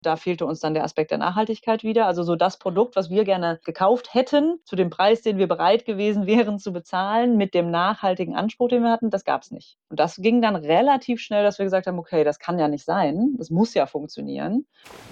Da fehlte uns dann der Aspekt der Nachhaltigkeit wieder. Also so das Produkt, was wir gerne gekauft hätten, zu dem Preis, den wir bereit gewesen wären zu bezahlen, mit dem nachhaltigen Anspruch, den wir hatten, das gab es nicht. Und das ging dann relativ schnell, dass wir gesagt haben, okay, das kann ja nicht sein, das muss ja funktionieren.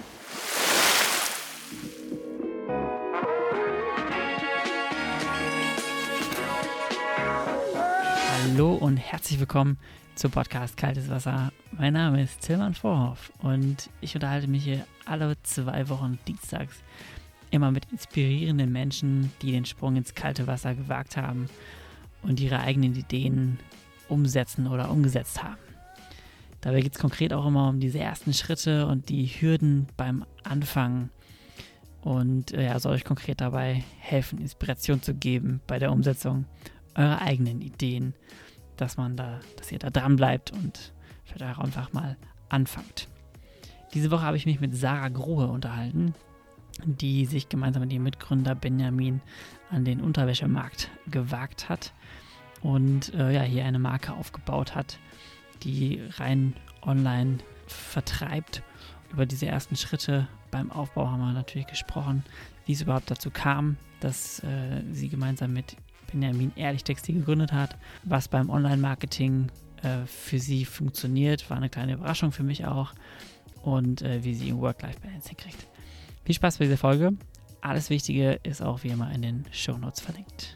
Hallo und herzlich willkommen zum Podcast Kaltes Wasser. Mein Name ist Tilman Vorhoff und ich unterhalte mich hier alle 2 Wochen dienstags immer mit inspirierenden Menschen, die den Sprung ins kalte Wasser gewagt haben und ihre eigenen Ideen umsetzen oder umgesetzt haben. Dabei geht es konkret auch immer um diese ersten Schritte und die Hürden beim Anfangen und soll euch konkret dabei helfen, Inspiration zu geben bei der Umsetzung eurer eigenen Ideen, dass ihr da dran bleibt und vielleicht auch einfach mal anfangt. Diese Woche habe ich mich mit Sarah Grohe unterhalten, die sich gemeinsam mit ihrem Mitgründer Benjamin an den Unterwäschemarkt gewagt hat und hier eine Marke aufgebaut hat, die rein online vertreibt. Über diese ersten Schritte beim Aufbau haben wir natürlich gesprochen, wie es überhaupt dazu kam, dass sie gemeinsam mit Benjamin Ehrlich Textil gegründet hat, was beim Online-Marketing für sie funktioniert, war eine kleine Überraschung für mich auch, und wie sie ihr Work-Life-Balance hinkriegt. Viel Spaß bei dieser Folge. Alles Wichtige ist auch wie immer in den Shownotes verlinkt.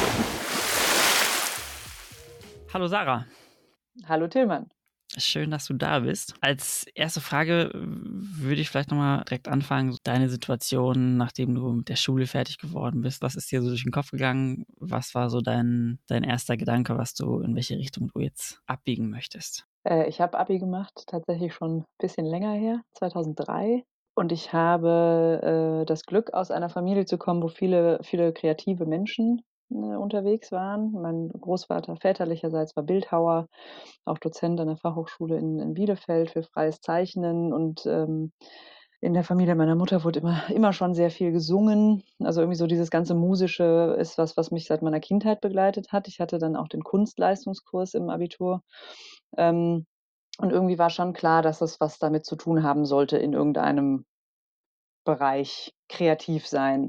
Hallo Sarah. Hallo Tilman. Schön, dass du da bist. Als erste Frage würde ich vielleicht nochmal direkt anfangen. Deine Situation, nachdem du mit der Schule fertig geworden bist. Was ist dir so durch den Kopf gegangen? Was war so dein erster Gedanke, in welche Richtung du jetzt abbiegen möchtest? Ich habe Abi gemacht, tatsächlich schon ein bisschen länger her, 2003. Und ich habe das Glück, aus einer Familie zu kommen, wo viele, viele kreative Menschen unterwegs waren. Mein Großvater väterlicherseits war Bildhauer, auch Dozent an der Fachhochschule in Bielefeld für freies Zeichnen. Und in der Familie meiner Mutter wurde immer schon sehr viel gesungen. Also irgendwie so dieses ganze Musische ist was mich seit meiner Kindheit begleitet hat. Ich hatte dann auch den Kunstleistungskurs im Abitur. Und irgendwie war schon klar, dass das was damit zu tun haben sollte in irgendeinem Bereich, kreativ sein.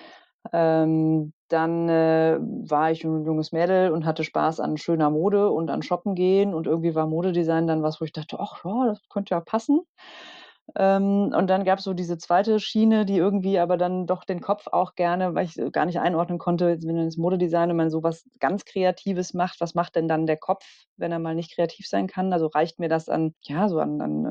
Dann war ich 'n junges Mädel und hatte Spaß an schöner Mode und an Shoppen gehen, und irgendwie war Modedesign dann was, wo ich dachte: „Ach ja, das könnte ja passen." Und dann gab's so diese zweite Schiene, die irgendwie aber dann doch den Kopf auch gerne, weil ich gar nicht einordnen konnte, jetzt wenn man das Modedesign und man so was ganz Kreatives macht, was macht denn dann der Kopf, wenn er mal nicht kreativ sein kann? Also, reicht mir das an, ja, so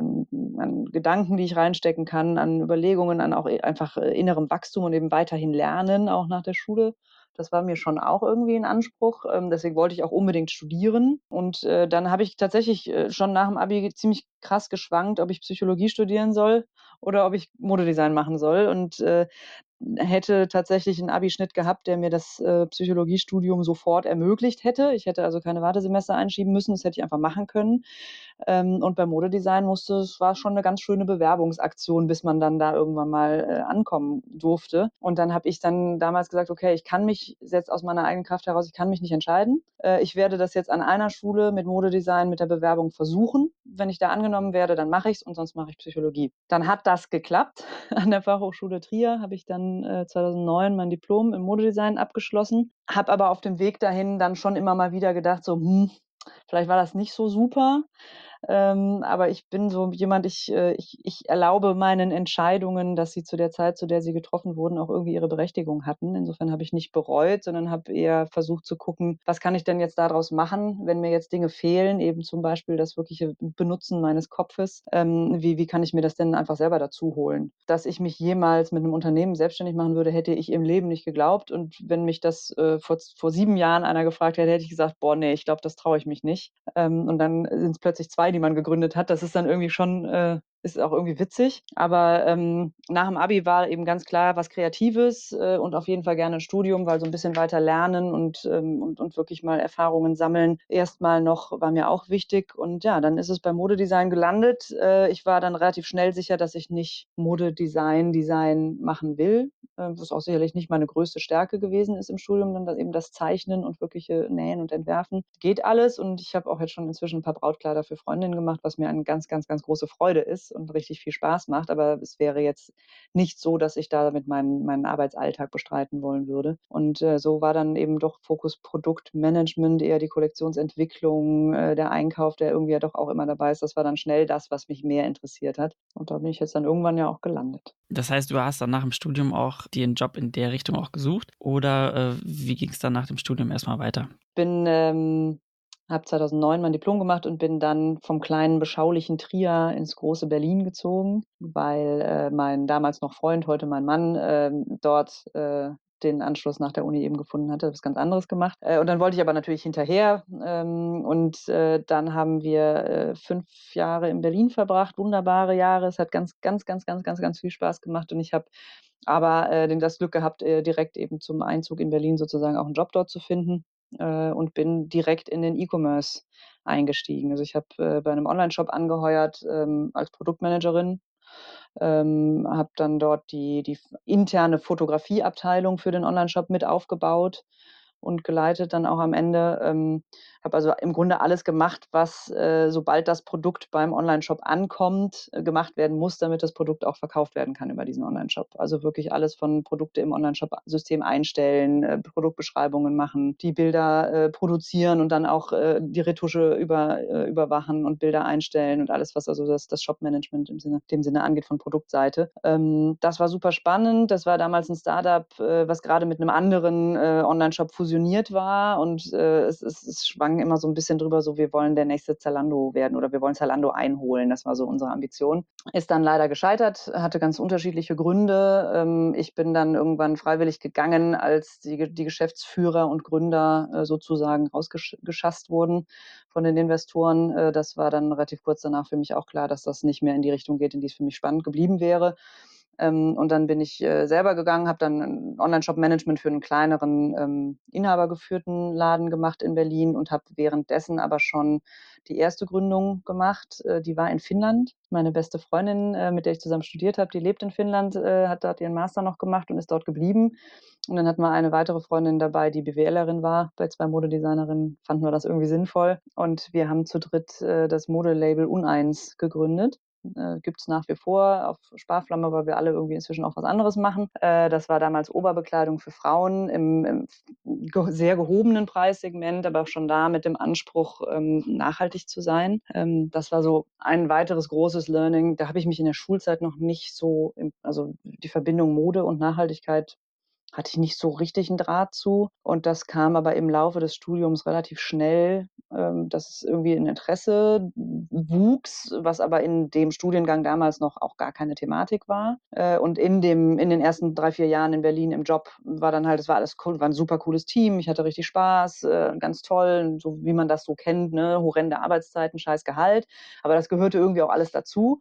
an Gedanken, die ich reinstecken kann, an Überlegungen, an auch einfach innerem Wachstum und eben weiterhin lernen, auch nach der Schule. Das war mir schon auch irgendwie 'n Anspruch. Deswegen wollte ich auch unbedingt studieren. Und dann habe ich tatsächlich schon nach dem Abi ziemlich krass geschwankt, ob ich Psychologie studieren soll oder ob ich Modedesign machen soll, und hätte tatsächlich 'n Abischnitt gehabt, der mir das Psychologiestudium sofort ermöglicht hätte. Ich hätte also keine Wartesemester einschieben müssen, das hätte ich einfach machen können. Und beim Modedesign es war schon 'ne ganz schöne Bewerbungsaktion, bis man dann da irgendwann mal ankommen durfte. Und dann habe ich dann damals gesagt: „Okay, ich kann mich jetzt aus meiner eigenen Kraft heraus, ich kann mich nicht entscheiden. Ich werde das jetzt an einer Schule mit Modedesign mit der Bewerbung versuchen. Wenn ich da angenommen werde, dann mache ich's, und sonst mache ich Psychologie." Dann hat das geklappt. An der Fachhochschule Trier habe ich dann 2009 mein Diplom im Modedesign abgeschlossen, habe aber auf dem Weg dahin dann schon immer mal wieder gedacht so: vielleicht war das nicht so super." Aber ich bin so jemand, ich erlaube meinen Entscheidungen, dass sie zu der Zeit, zu der sie getroffen wurden, auch irgendwie ihre Berechtigung hatten. Insofern habe ich nicht bereut, sondern habe eher versucht zu gucken, was kann ich denn jetzt daraus machen, wenn mir jetzt Dinge fehlen, eben zum Beispiel das wirkliche Benutzen meines Kopfes. Wie kann ich mir das denn einfach selber dazu holen? Dass ich mich jemals mit einem Unternehmen selbstständig machen würde, hätte ich im Leben nicht geglaubt. Und wenn mich das vor 7 Jahren einer gefragt hätte, hätte ich gesagt: „Boah, nee, ich glaube, das traue ich mich nicht." Und dann sind es plötzlich 2, die man gegründet hat. Das ist dann irgendwie schon ist auch irgendwie witzig. Aber nach dem Abi war eben ganz klar was Kreatives und auf jeden Fall gerne 'n Studium, weil so 'n bisschen weiter lernen und wirklich mal Erfahrungen sammeln erst mal noch war mir auch wichtig. Und ja, dann ist es beim Modedesign gelandet. Ich war dann relativ schnell sicher, dass ich nicht Design machen will, was auch sicherlich nicht meine größte Stärke gewesen ist im Studium, dann eben das Zeichnen und wirkliche Nähen und Entwerfen. Geht alles, und ich habe auch jetzt schon inzwischen 'n paar Brautkleider für Freundinnen gemacht, was mir eine ganz, ganz, ganz große Freude ist. und richtig viel Spaß macht. Aber es wäre jetzt nicht so, dass ich da damit meinen Arbeitsalltag bestreiten wollen würde. Und so war dann eben doch Fokus Produktmanagement, eher die Kollektionsentwicklung, der Einkauf, der irgendwie ja doch auch immer dabei ist. Das war dann schnell das, was mich mehr interessiert hat. Und da bin ich jetzt dann irgendwann ja auch gelandet. Das heißt, du hast dann nach dem Studium auch dir einen Job in der Richtung auch gesucht? Oder wie ging es dann nach dem Studium erstmal weiter? Habe 2009 mein Diplom gemacht und bin dann vom kleinen, beschaulichen Trier ins große Berlin gezogen, weil mein damals noch Freund, heute mein Mann, dort den Anschluss nach der Uni eben gefunden hatte, was ganz anderes gemacht. Und dann wollte ich aber natürlich hinterher. Dann haben wir 5 Jahre in Berlin verbracht, wunderbare Jahre. Es hat ganz, ganz, ganz, ganz, ganz, ganz viel Spaß gemacht. Und ich habe aber das Glück gehabt, direkt eben zum Einzug in Berlin sozusagen auch einen Job dort zu finden und bin direkt in den E-Commerce eingestiegen. Also ich habe bei einem Onlineshop angeheuert als Produktmanagerin, habe dann dort die interne Fotografieabteilung für den Onlineshop mit aufgebaut und geleitet dann auch am Ende. Habe also im Grunde alles gemacht, was sobald das Produkt beim Onlineshop ankommt, gemacht werden muss, damit das Produkt auch verkauft werden kann über diesen Onlineshop. Also wirklich alles von Produkte im Onlineshop-System einstellen, Produktbeschreibungen machen, die Bilder produzieren und dann auch die Retusche überwachen und Bilder einstellen und alles, was also das Shop-Management dem Sinne angeht von Produktseite. Das war super spannend. Das war damals ein Startup, was gerade mit einem anderen Onlineshop fusioniert war und es schwang immer so ein bisschen drüber, so wir wollen der nächste Zalando werden oder wir wollen Zalando einholen. Das war so unsere Ambition. Ist dann leider gescheitert, hatte ganz unterschiedliche Gründe. Ich bin dann irgendwann freiwillig gegangen, als die Geschäftsführer und Gründer sozusagen rausgeschasst wurden von den Investoren. Das war dann relativ kurz danach für mich auch klar, dass das nicht mehr in die Richtung geht, in die es für mich spannend geblieben wäre. Und dann bin ich selber gegangen, habe dann ein Online-Shop-Management für einen kleineren inhabergeführten Laden gemacht in Berlin und habe währenddessen aber schon die erste Gründung gemacht. Die war in Finnland. Meine beste Freundin, mit der ich zusammen studiert habe, die lebt in Finnland, hat dort ihren Master noch gemacht und ist dort geblieben. Und dann hatten wir eine weitere Freundin dabei, die BWLerin war. Bei 2 Modedesignerinnen fanden wir das irgendwie sinnvoll. Und wir haben zu dritt das Modelabel Uneins gegründet. Gibt es nach wie vor auf Sparflamme, weil wir alle irgendwie inzwischen auch was anderes machen. Das war damals Oberbekleidung für Frauen im sehr gehobenen Preissegment, aber auch schon da mit dem Anspruch, nachhaltig zu sein. Das war so ein weiteres großes Learning. Da habe ich mich in der Schulzeit noch nicht so, also die Verbindung Mode und Nachhaltigkeit hatte ich nicht so richtig einen Draht zu. Und das kam aber im Laufe des Studiums relativ schnell, dass es irgendwie ein Interesse wuchs, was aber in dem Studiengang damals noch auch gar keine Thematik war. Und in den ersten 3, 4 Jahren in Berlin im Job war dann halt, es war alles cool, war ein super cooles Team, ich hatte richtig Spaß, ganz toll, so wie man das so kennt, ne, horrende Arbeitszeiten, scheiß Gehalt. Aber das gehörte irgendwie auch alles dazu.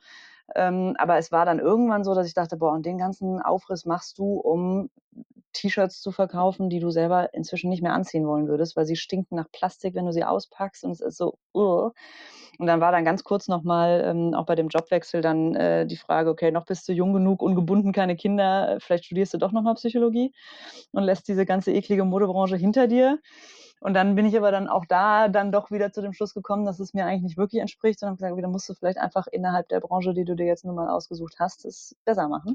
Aber es war dann irgendwann so, dass ich dachte, boah, und den ganzen Aufriss machst du, um T-Shirts zu verkaufen, die du selber inzwischen nicht mehr anziehen wollen würdest, weil sie stinken nach Plastik, wenn du sie auspackst und es ist so, Und dann war dann ganz kurz nochmal, auch bei dem Jobwechsel dann die Frage, okay, noch bist du jung genug, ungebunden, keine Kinder, vielleicht studierst du doch nochmal Psychologie und lässt diese ganze eklige Modebranche hinter dir. Und dann bin ich aber dann auch da dann doch wieder zu dem Schluss gekommen, dass es mir eigentlich nicht wirklich entspricht, sondern habe gesagt, dann musst du vielleicht einfach innerhalb der Branche, die du dir jetzt nun mal ausgesucht hast, es besser machen.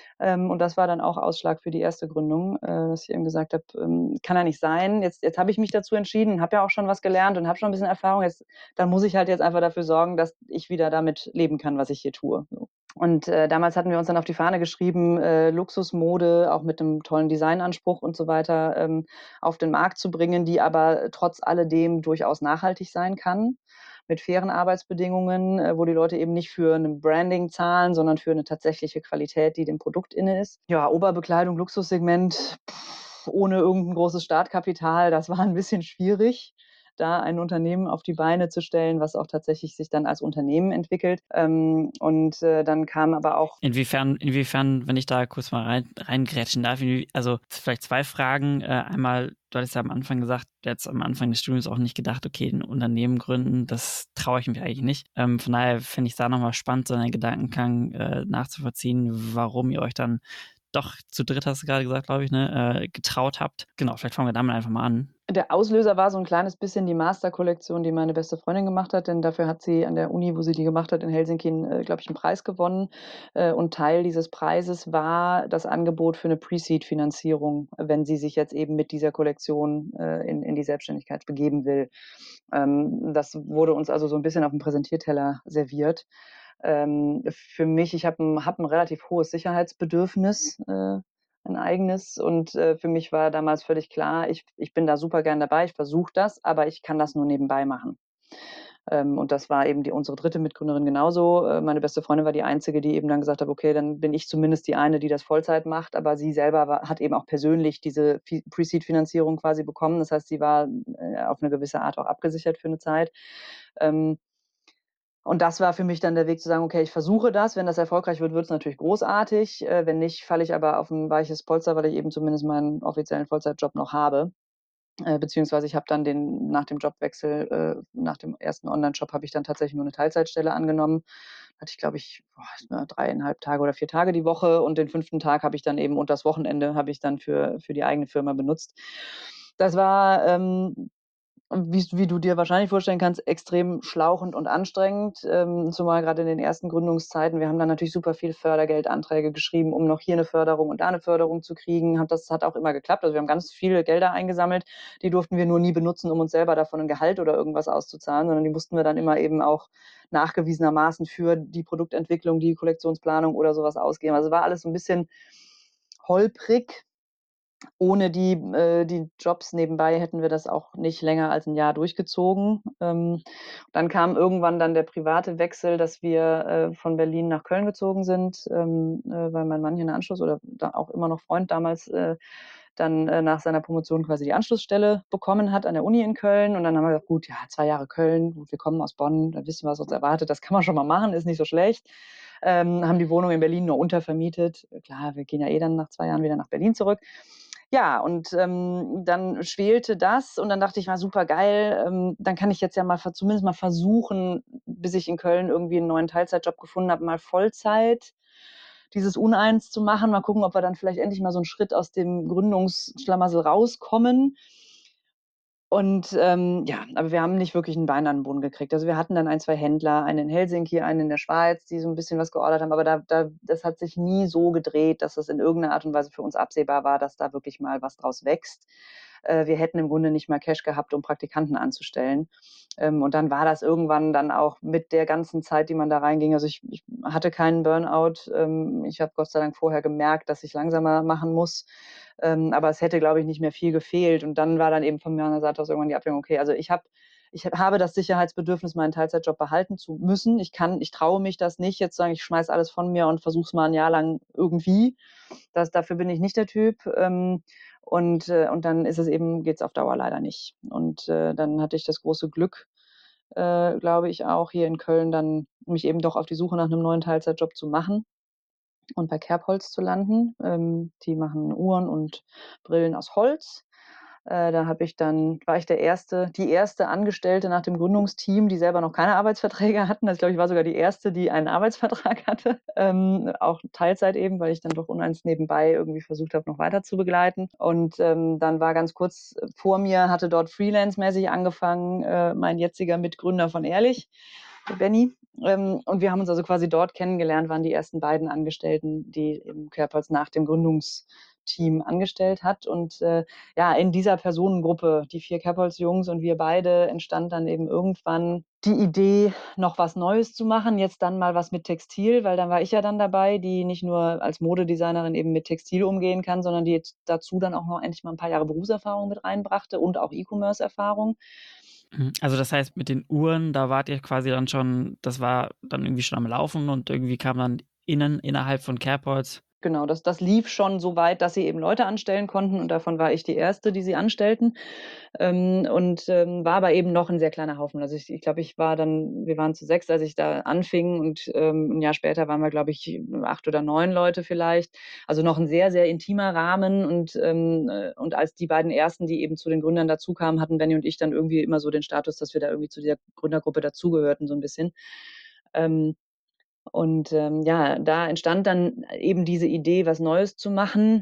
Und das war dann auch Ausschlag für die erste Gründung, dass ich eben gesagt habe, kann ja nicht sein. Jetzt habe ich mich dazu entschieden, habe ja auch schon was gelernt und habe schon ein bisschen Erfahrung. Dann muss ich halt jetzt einfach dafür sorgen, dass ich wieder damit leben kann, was ich hier tue. So. Und damals hatten wir uns dann auf die Fahne geschrieben, Luxusmode, auch mit einem tollen Designanspruch und so weiter, auf den Markt zu bringen, die aber trotz alledem durchaus nachhaltig sein kann, mit fairen Arbeitsbedingungen, wo die Leute eben nicht für ein Branding zahlen, sondern für eine tatsächliche Qualität, die dem Produkt inne ist. Ja, Oberbekleidung, Luxussegment, ohne irgendein großes Startkapital, das war ein bisschen schwierig, da ein Unternehmen auf die Beine zu stellen, was auch tatsächlich sich dann als Unternehmen entwickelt. Dann kam aber auch... Inwiefern, wenn ich da kurz mal reingrätschen darf, also vielleicht 2 Fragen. Einmal, du hattest ja am Anfang gesagt, jetzt am Anfang des Studiums auch nicht gedacht, okay, ein Unternehmen gründen, das traue ich mich eigentlich nicht. Von daher finde ich es da nochmal spannend, so einen Gedankengang nachzuvollziehen, warum ihr euch dann doch zu dritt, hast du gerade gesagt, glaube ich, ne, getraut habt. Genau, vielleicht fangen wir damit einfach mal an. Der Auslöser war so 'n kleines bisschen die Masterkollektion, die meine beste Freundin gemacht hat, denn dafür hat sie an der Uni, wo sie die gemacht hat in Helsinki, glaube ich, 'n Preis gewonnen. Und Teil dieses Preises war das Angebot für 'ne Pre-Seed-Finanzierung, wenn sie sich jetzt eben mit dieser Kollektion, in die Selbstständigkeit begeben will. Das wurde uns also so 'n bisschen auf'm Präsentierteller serviert. Für mich, ich habe 'n relativ hohes Sicherheitsbedürfnis, 'n eigenes, und, für mich war damals völlig klar, ich bin da super gern dabei, ich versuche das, aber ich kann das nur nebenbei machen. Und das war eben die unsere dritte Mitgründerin genauso. Meine beste Freundin war die einzige, die eben dann gesagt hat: „Okay, dann bin ich zumindest die eine, die das Vollzeit macht." Aber sie selber hat eben auch persönlich diese Pre-Seed-Finanzierung quasi bekommen. Das heißt, sie war, auf eine gewisse Art auch abgesichert für eine Zeit. Ähm, und das war für mich dann der Weg zu sagen: „Okay, ich versuche das. Wenn das erfolgreich wird, wird es natürlich großartig. Wenn nicht, falle ich aber auf ein weiches Polster, weil ich eben zumindest meinen offiziellen Vollzeitjob noch habe." Beziehungsweise ich habe dann nach dem Jobwechsel, nach dem ersten Onlineshop habe ich dann tatsächlich nur eine Teilzeitstelle angenommen. Hatte ich, glaube ich, 3,5 Tage oder 4 Tage die Woche, und den fünften Tag habe ich dann eben, und das Wochenende habe ich dann für die eigene Firma benutzt. Das war, wie du dir wahrscheinlich vorstellen kannst, extrem schlauchend und anstrengend, zumal gerade in den ersten Gründungszeiten. Wir haben dann natürlich super viel Fördergeldanträge geschrieben, um noch hier eine Förderung und da eine Förderung zu kriegen. Das hat auch immer geklappt. Also, wir haben ganz viele Gelder eingesammelt. Die durften wir nur nie benutzen, um uns selber davon ein Gehalt oder irgendwas auszuzahlen, sondern die mussten wir dann immer eben auch nachgewiesenermaßen für die Produktentwicklung, die Kollektionsplanung oder sowas ausgeben. Also, war alles so ein bisschen holprig. Ohne die Jobs nebenbei hätten wir das auch nicht länger als 'n Jahr durchgezogen. Dann kam irgendwann dann der private Wechsel, dass wir, von Berlin nach Köln gezogen sind, weil mein Mann hier 'n Anschluss, oder da auch immer noch Freund damals, dann, nach seiner Promotion quasi die Anschlussstelle bekommen hat an der Uni in Köln. Und dann haben wir gesagt: „Gut, ja, 2 Jahre Köln, gut, wir kommen aus Bonn, da wissen wir, was uns erwartet. Das kann man schon mal machen, ist nicht so schlecht." Haben die Wohnung in Berlin nur untervermietet. Klar, wir gehen ja eh dann nach 2 Jahren wieder nach Berlin zurück. Ja, und, dann schwelte das, und dann dachte ich: „War supergeil, dann kann ich jetzt ja mal zumindest mal versuchen, bis ich in Köln irgendwie 'n neuen Teilzeitjob gefunden habe, mal Vollzeit dieses Uneins zu machen. Mal gucken, ob wir dann vielleicht endlich mal so 'n Schritt aus dem Gründungsschlamassel rauskommen." Und, ja, aber wir haben nicht wirklich 'n Bein an 'n Boden gekriegt. Also, wir hatten dann 1, 2 Händler, einen in Helsinki, einen in der Schweiz, die so 'n bisschen was geordert haben, aber das hat sich nie so gedreht, dass das in irgend 'ner Art und Weise für uns absehbar war, dass da wirklich mal was draus wächst. Wir hätten im Grunde nicht mal Cash gehabt, um Praktikanten anzustellen. Und dann war das irgendwann dann auch mit der ganzen Zeit, die man da reinging, also, ich hatte keinen Burnout. Ich habe Gott sei Dank vorher gemerkt, dass ich langsamer machen muss. Aber es hätte, glaube ich, nicht mehr viel gefehlt. Und dann war dann eben von meiner Seite aus irgendwann die Abwägung: „Okay, also ich habe das Sicherheitsbedürfnis, meinen Teilzeitjob behalten zu müssen. Ich traue mich das nicht, jetzt zu sagen, ich schmeiße alles von mir und versuche es mal ein Jahr lang irgendwie. Dafür bin ich nicht der Typ. Und dann geht's auf Dauer leider nicht. Und, dann hatte ich das große Glück, glaube ich auch, hier in Köln dann mich eben doch auf die Suche nach einem neuen Teilzeitjob zu machen und bei Kerbholz zu landen. Die machen Uhren und Brillen aus Holz. Da war ich die erste Angestellte nach dem Gründungsteam, die selber noch keine Arbeitsverträge hatten. Also, ich glaube, ich war sogar die erste, die einen Arbeitsvertrag hatte, auch Teilzeit eben, weil ich dann doch uneins nebenbei irgendwie versucht habe, noch weiter zu begleiten. Und, dann war ganz kurz vor mir, hatte dort freelance-mäßig angefangen, mein jetziger Mitgründer von Ehrlich, der Benny. Und wir haben uns also quasi dort kennengelernt, waren die ersten beiden Angestellten, die eben Kerbholz nach dem Gründungsteam angestellt hat. Und, ja, in dieser Personengruppe, die 4 Kerbholz-Jungs und wir beide, entstand dann eben irgendwann die Idee, noch was Neues zu machen. Jetzt dann mal was mit Textil, weil dann war ich ja dann dabei, die nicht nur als Modedesignerin eben mit Textil umgehen kann, sondern die jetzt dazu dann auch noch endlich mal ein paar Jahre Berufserfahrung mit reinbrachte und auch E-Commerce-Erfahrung. Also das heißt, mit den Uhren, da wart ihr quasi dann schon, das war dann irgendwie schon am Laufen und irgendwie kam dann innerhalb von Kerbholz. Genau, das lief schon so weit, dass sie eben Leute anstellen konnten, und davon war ich die Erste, die sie anstellten. War aber eben noch 'n sehr kleiner Haufen. Also, ich glaube, wir waren zu 6, als ich da anfing, und, 'n Jahr später waren wir, glaube ich, 8 oder 9 Leute vielleicht. Also, noch 'n sehr, sehr intimer Rahmen, und als die beiden Ersten, die eben zu den Gründern dazukamen, hatten Benny und ich dann irgendwie immer so den Status, dass wir da irgendwie zu der Gründergruppe dazugehörten, so 'n bisschen. Ähm Und, ja, da entstand dann eben diese Idee, was Neues zu machen.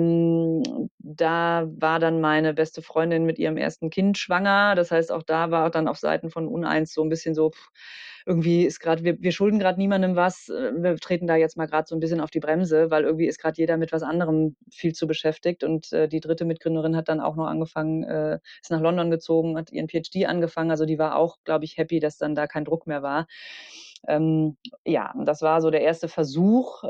Da war dann meine beste Freundin mit ihrem ersten Kind schwanger. Das heißt, auch da war dann auf Seiten von Uneins so ein bisschen so: irgendwie ist gerade wir schulden gerade niemandem was. Wir treten da jetzt mal gerade so ein bisschen auf die Bremse, weil irgendwie ist gerade jeder mit was anderem viel zu beschäftigt. Und, die dritte Mitgründerin hat dann auch noch angefangen ist nach London gezogen, hat ihren PhD angefangen. Also, die war auch, glaube ich, happy, dass dann da kein Druck mehr war. Ja, das war so der erste Versuch.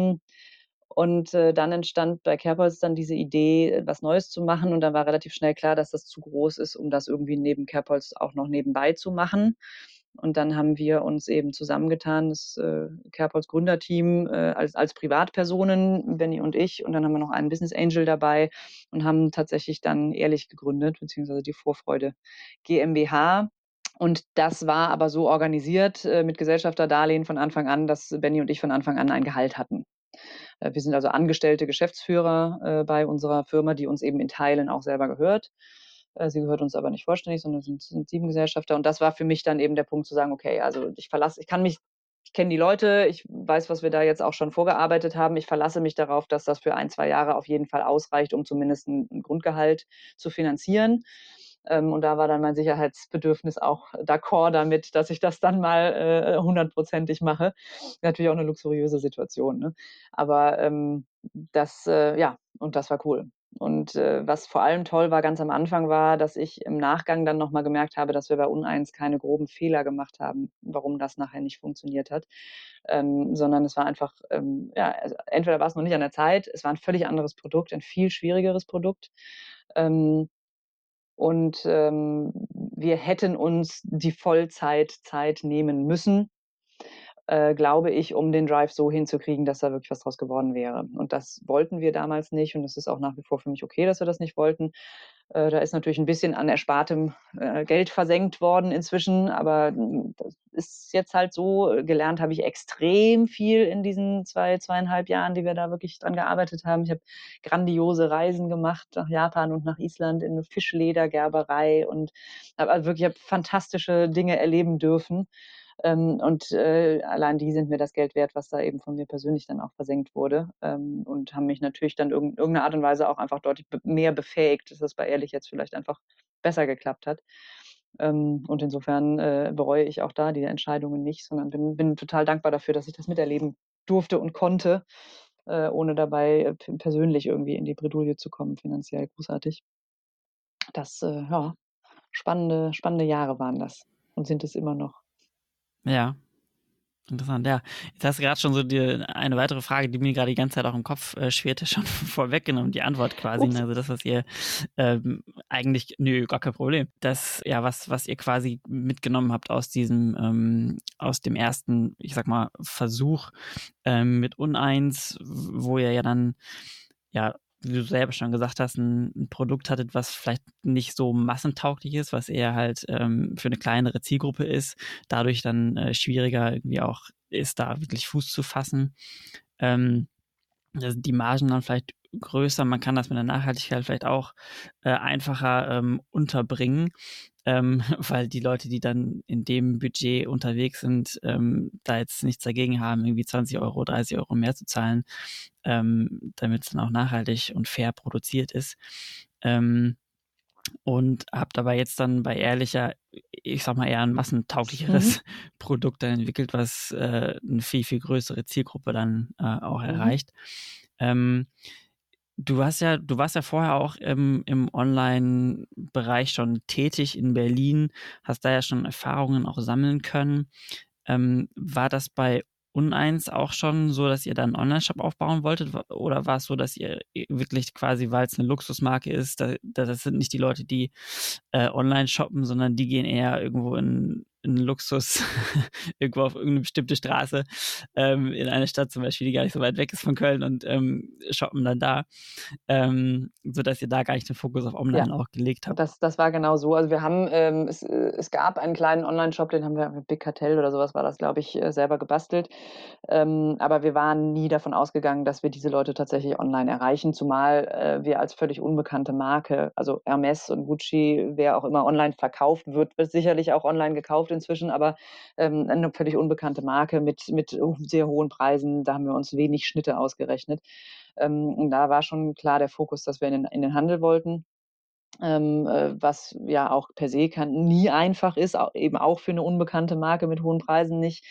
Und, dann entstand bei Kerbholz dann diese Idee, was Neues zu machen. Und dann war relativ schnell klar, dass das zu groß ist, um das irgendwie neben Kerbholz auch noch nebenbei zu machen. Und dann haben wir uns eben zusammengetan, das, Kerbholz Gründerteam, als Privatpersonen, Benny und ich. Und dann haben wir noch einen Business Angel dabei und haben tatsächlich dann ehrlich gegründet, beziehungsweise die Vorfreude GmbH. Und das war aber so organisiert, mit Gesellschafterdarlehen von Anfang an, dass Benny und ich von Anfang an ein Gehalt hatten. Wir sind also angestellte Geschäftsführer, bei unserer Firma, die uns eben in Teilen auch selber gehört. Sie gehört uns aber nicht vollständig, sondern sind 7 Gesellschafter. Und das war für mich dann eben der Punkt zu sagen: „Okay, also ich kenne die Leute, ich weiß, was wir da jetzt auch schon vorgearbeitet haben. Ich verlasse mich darauf, dass das für ein 2 Jahre auf jeden Fall ausreicht, um zumindest 'n Grundgehalt zu finanzieren.“ Und da war dann mein Sicherheitsbedürfnis auch d'accord damit, dass ich das dann mal, hundertprozentig mache. Natürlich auch 'ne luxuriöse Situation, ne? Aber, ja, und das war cool. Und, was vor allem toll war ganz am Anfang war, dass ich im Nachgang dann noch mal gemerkt habe, dass wir bei Uneins keine groben Fehler gemacht haben, warum das nachher nicht funktioniert hat. Sondern es war einfach, ja, also entweder war es noch nicht an der Zeit, es war 'n völlig anderes Produkt, ein viel schwierigeres Produkt. Ähm, und, wir hätten uns die Vollzeit-Zeit nehmen müssen, glaube ich, um den Drive so hinzukriegen, dass da wirklich was draus geworden wäre. Und das wollten wir damals nicht und es ist auch nach wie vor für mich okay, dass wir das nicht wollten. Da ist natürlich ein bisschen an erspartem, Geld versenkt worden inzwischen, aber, das ist jetzt halt so. Gelernt habe ich extrem viel in diesen 2,5 Jahren, die wir da wirklich dran gearbeitet haben. Ich habe grandiose Reisen gemacht nach Japan und nach Island in 'ne Fischledergerberei und habe fantastische Dinge erleben dürfen. Und, allein die sind mir das Geld wert, was da eben von mir persönlich dann auch versenkt wurde, und haben mich natürlich dann irgend 'ne Art und Weise auch einfach deutlich mehr befähigt, dass das bei Ehrlich jetzt vielleicht einfach besser geklappt hat. Und insofern, bereue ich auch da die Entscheidungen nicht, sondern bin total dankbar dafür, dass ich das miterleben durfte und konnte, ohne dabei, persönlich irgendwie in die Bredouille zu kommen, finanziell. Großartig. Das, ja, spannende Jahre waren das und sind es immer noch. Ja, interessant, ja. Jetzt hast du gerade schon so eine weitere Frage, die mir gerade die ganze Zeit auch im Kopf schwirrte, schon vorweggenommen, die Antwort quasi. Ups. Ne? Also das, was ihr eigentlich, nö, gar kein Problem. Das, ja, was ihr quasi mitgenommen habt aus dem ersten, ich sag mal, Versuch mit Uneins, wo ihr ja dann, ja, wie du selber schon gesagt hast, ein Produkt hattet, was vielleicht nicht so massentauglich ist, was eher halt für eine kleinere Zielgruppe ist, dadurch dann schwieriger irgendwie auch ist, da wirklich Fuß zu fassen. Da sind die Margen dann vielleicht größer, man kann das mit der Nachhaltigkeit vielleicht auch einfacher unterbringen, weil die Leute, die dann in dem Budget unterwegs sind, da jetzt nichts dagegen haben, irgendwie 20 €, 30 € mehr zu zahlen, damit es dann auch nachhaltig und fair produziert ist. Und habt aber jetzt dann bei Ehrlicher, ich sag mal, eher ein Mhm. massentauglicheres Produkt dann entwickelt, was eine viel, viel größere Zielgruppe dann auch Mhm. erreicht. Ähm, du warst ja vorher auch im Online-Bereich schon tätig in Berlin, hast da ja schon Erfahrungen auch sammeln können. War das bei Uneins auch schon so, dass ihr da 'n Onlineshop aufbauen wolltet? Oder war es so, dass ihr wirklich quasi, weil es eine Luxusmarke ist, das sind nicht die Leute, die online shoppen, sondern die gehen eher irgendwo in Luxus, irgendwo auf irgendeine bestimmte Straße, in eine Stadt zum Beispiel, die gar nicht so weit weg ist von Köln und shoppen dann da, sodass ihr da gar nicht den Fokus auf Ja. Online auch gelegt habt. Das war genau so. Also, wir haben es gab einen kleinen Onlineshop, den haben wir mit Big Cartel oder so was war das, glaube ich, selber gebastelt. Aber wir waren nie davon ausgegangen, dass wir diese Leute tatsächlich online erreichen, zumal, wir als völlig unbekannte Marke, also Hermès und Gucci, wer auch immer online verkauft, wird sicherlich auch online gekauft. gekauft inzwischen, aber 'ne völlig unbekannte Marke mit sehr hohen Preisen. Da haben wir uns wenig Schnitte ausgerechnet. Und da war schon klar der Fokus, dass wir in den Handel wollten, was ja auch per se nie einfach ist, eben auch für eine unbekannte Marke mit hohen Preisen nicht.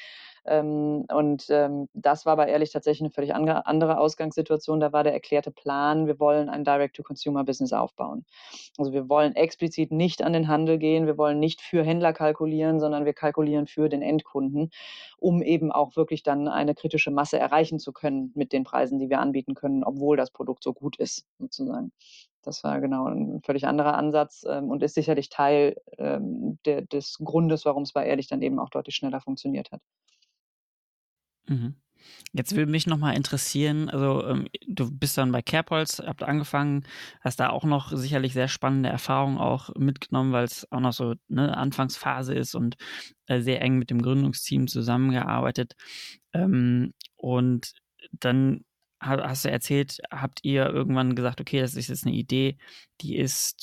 Das war aber ehrlich tatsächlich eine völlig andere Ausgangssituation. Da war der erklärte Plan: Wir wollen ein Direct-to-Consumer-Business aufbauen. Also, wir wollen explizit nicht an den Handel gehen. Wir wollen nicht für Händler kalkulieren, sondern wir kalkulieren für den Endkunden, um eben auch wirklich dann eine kritische Masse erreichen zu können mit den Preisen, die wir anbieten können, obwohl das Produkt so gut ist, sozusagen. Das war genau ein völlig anderer Ansatz, und ist sicherlich Teil, des Grundes, warum es bei Ehrlich dann eben auch deutlich schneller funktioniert hat. Mhm. Jetzt würde mich noch mal interessieren, also, du bist dann bei Kerbholz, habt angefangen, hast da auch noch sicherlich sehr spannende Erfahrungen auch mitgenommen, weil es auch noch so, ne, Anfangsphase ist und, sehr eng mit dem Gründungsteam zusammengearbeitet. Und dann hast du erzählt, habt ihr irgendwann gesagt: „Okay, das ist jetzt eine Idee, die ist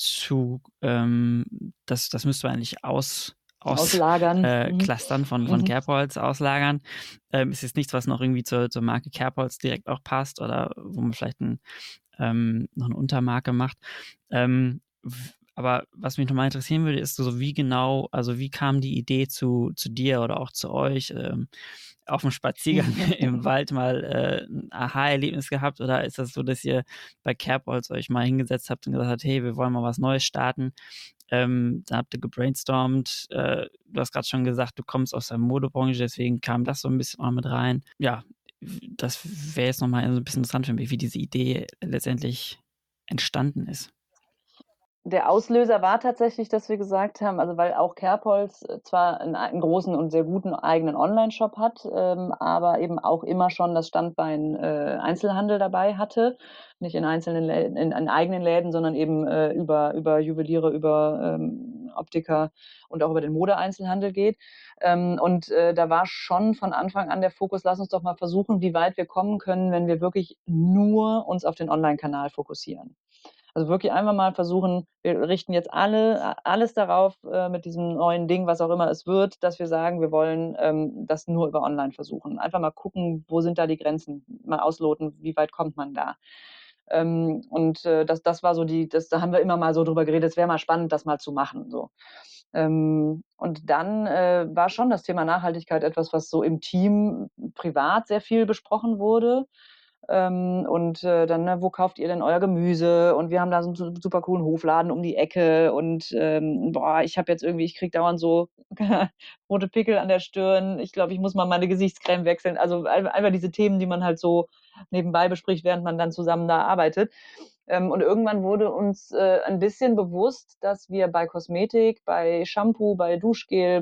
das müssten wir eigentlich Auslagern. Mhm. clustern von Mhm. Kerbholz, auslagern. Ist jetzt nichts, was noch irgendwie zur Marke Kerbholz direkt auch passt oder wo man vielleicht noch eine Untermarke macht. Aber was mich nochmal interessieren würde, ist so, wie genau, also wie kam die Idee zu dir oder auch zu euch? Auf dem Spaziergang im Wald mal ein Aha-Erlebnis gehabt, oder ist das so, dass ihr bei Kerbholz euch mal hingesetzt habt und gesagt habt, hey, wir wollen mal was Neues starten? Da habt ihr gebrainstormt. Du hast gerade schon gesagt, du kommst aus der Modebranche, deswegen kam das so ein bisschen auch mit rein. Ja, das wäre jetzt nochmal so ein bisschen interessant für mich, wie diese Idee letztendlich entstanden ist. Der Auslöser war tatsächlich, dass wir gesagt haben, also, weil auch Kerbholz, zwar 'n großen und sehr guten eigenen Onlineshop hat, aber eben auch immer schon das Standbein, Einzelhandel dabei hatte. Nicht in einzelnen Läden, in eigenen Läden, sondern eben, über Juweliere, über, Optiker und auch über den Modeeinzelhandel geht. Da war schon von Anfang an der Fokus: „Lass uns doch mal versuchen, wie weit wir kommen können, wenn wir wirklich nur uns auf den Onlinekanal fokussieren.“ Also wirklich einfach mal versuchen, wir richten jetzt alles darauf, mit diesem neuen Ding, was auch immer es wird, dass wir sagen, wir wollen, das nur über online versuchen. Einfach mal gucken, wo sind da die Grenzen? Mal ausloten, wie weit kommt man da? Das war so da haben wir immer mal so drüber geredet, es wäre mal spannend, das mal zu machen, so. Und dann, war schon das Thema Nachhaltigkeit etwas, was so im Team privat sehr viel besprochen wurde. Dann, ne: „Wo kauft ihr denn euer Gemüse?“ Und wir haben da so 'n super coolen Hofladen um die Ecke ich kriege dauernd so rote Pickel an der Stirn. Ich glaube, ich muss mal meine Gesichtscreme wechseln. Also, einfach diese Themen, die man halt so nebenbei bespricht, während man dann zusammen da arbeitet. Und irgendwann wurde uns, ein bisschen bewusst, dass wir bei Kosmetik, bei Shampoo, bei Duschgel,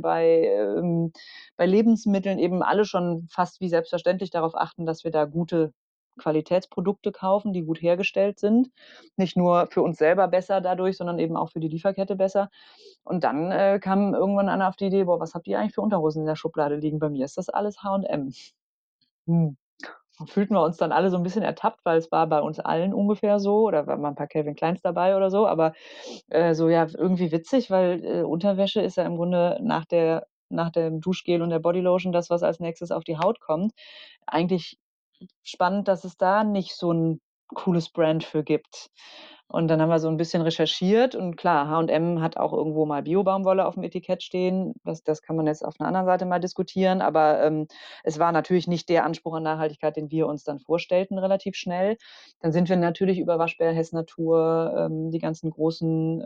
bei Lebensmitteln eben alle schon fast wie selbstverständlich darauf achten, dass wir da gute Qualitätsprodukte kaufen, die gut hergestellt sind. Nicht nur für uns selber besser dadurch, sondern eben auch für die Lieferkette besser. Und dann, kam irgendwann einer auf die Idee: „Boah, was habt ihr eigentlich für Unterhosen in der Schublade liegen? Bei mir ist das alles H&M.“ Hm. Da fühlten wir uns dann alle so 'n bisschen ertappt, weil es war bei uns allen ungefähr so, oder waren mal 'n paar Calvin Kleins dabei oder so, aber, so, ja, irgendwie witzig, weil, Unterwäsche ist ja im Grunde nach dem Duschgel und der Bodylotion das, was als Nächstes auf die Haut kommt. Eigentlich spannend, dass es da nicht so 'n cooles Brand für gibt. Und dann haben wir so 'n bisschen recherchiert und klar, H&M hat auch irgendwo mal Bio-Baumwolle aufm Etikett stehen. Das kann man jetzt auf 'ner anderen Seite mal diskutieren, aber, es war natürlich nicht der Anspruch an Nachhaltigkeit, den wir uns dann vorstellten, relativ schnell. Dann sind wir natürlich über Waschbär, Hess Natur, die ganzen großen,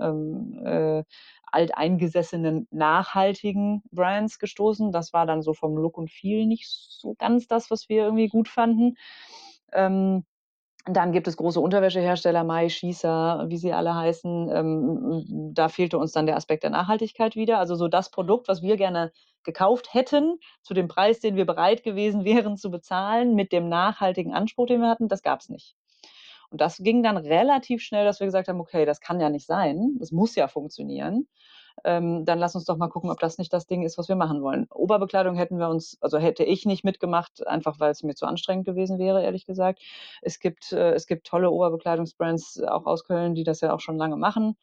alteingesessenen, nachhaltigen Brands gestoßen. Das war dann so vom Look und Feel nicht so ganz das, was wir irgendwie gut fanden. Ähm, Dann gibt es große Unterwäschehersteller, Mai, Schießer, wie sie alle heißen. Da fehlte uns dann der Aspekt der Nachhaltigkeit wieder. Also so das Produkt, was wir gerne gekauft hätten, zu dem Preis, den wir bereit gewesen wären zu bezahlen, mit dem nachhaltigen Anspruch, den wir hatten, das gab's nicht. Und das ging dann relativ schnell, dass wir gesagt haben: „Okay, das kann ja nicht sein. Das muss ja funktionieren. Dann lass uns doch mal gucken, ob das nicht das Ding ist, was wir machen wollen.“ Oberbekleidung hätte ich nicht mitgemacht, einfach weil es mir zu anstrengend gewesen wäre, ehrlich gesagt. Es gibt tolle Oberbekleidungsbrands, auch aus Köln, die das ja auch schon lange machen.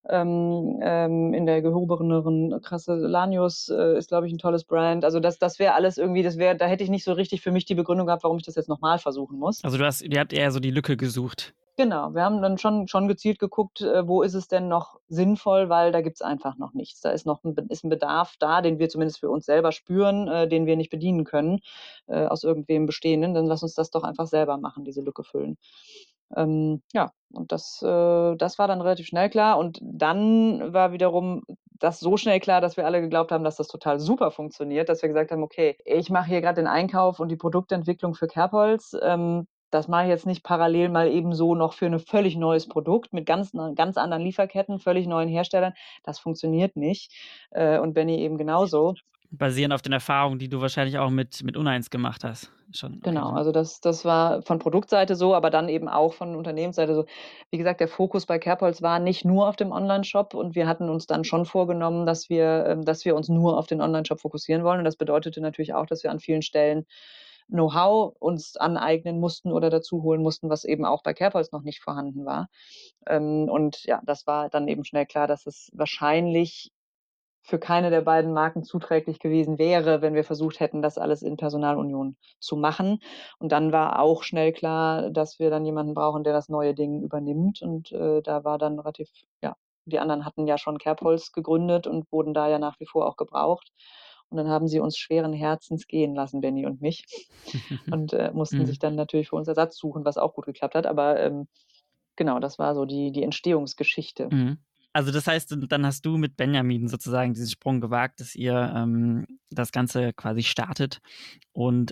In der gehobeneren Castellanius ist, glaube ich, ein tolles Brand. Also das wäre alles irgendwie, da hätte ich nicht so richtig für mich die Begründung gehabt, warum ich das jetzt nochmal versuchen muss. Also ihr habt eher so die Lücke gesucht. Genau, wir haben dann schon gezielt geguckt, wo ist es denn noch sinnvoll, weil da gibt's einfach noch nichts. Da ist noch ein Bedarf da, den wir zumindest für uns selber spüren, den wir nicht bedienen können, aus irgendwem Bestehenden. Dann lass uns das doch einfach selber machen, diese Lücke füllen. Ja, und das war dann relativ schnell klar. Und dann war wiederum das so schnell klar, dass wir alle geglaubt haben, dass das total super funktioniert, dass wir gesagt haben: „Okay, ich mache hier gerade den Einkauf und die Produktentwicklung für Kerbholz. Das mache ich jetzt nicht parallel mal eben so noch für 'ne völlig neues Produkt mit ganz anderen Lieferketten, völlig neuen Herstellern. Das funktioniert nicht. Und Benny eben genauso. Basierend auf den Erfahrungen, die du wahrscheinlich auch mit Uneins gemacht hast. Schon, okay. Genau, also das war von Produktseite so, aber dann eben auch von Unternehmensseite so. Wie gesagt, der Fokus bei Kerbholz war nicht nur auf dem Onlineshop und wir hatten uns dann schon vorgenommen, dass wir uns nur auf den Onlineshop fokussieren wollen. Und das bedeutete natürlich auch, dass wir an vielen Stellen Know-how uns aneignen mussten oder dazu holen mussten, was eben auch bei Kerbholz noch nicht vorhanden war. Und ja, das war dann eben schnell klar, dass es wahrscheinlich für keine der beiden Marken zuträglich gewesen wäre, wenn wir versucht hätten, das alles in Personalunion zu machen. Und dann war auch schnell klar, dass wir dann jemanden brauchen, der das neue Ding übernimmt. Und da war dann relativ, ja, die anderen hatten ja schon Kerbholz gegründet und wurden da ja nach wie vor auch gebraucht. Und dann haben sie uns schweren Herzens gehen lassen, Benny und mich, und mussten sich Mhm. dann natürlich für uns Ersatz suchen, was auch gut geklappt hat. Aber genau, das war so die Entstehungsgeschichte. Mhm. Also das heißt, dann hast du mit Benjamin sozusagen diesen Sprung gewagt, dass ihr das Ganze quasi startet. Und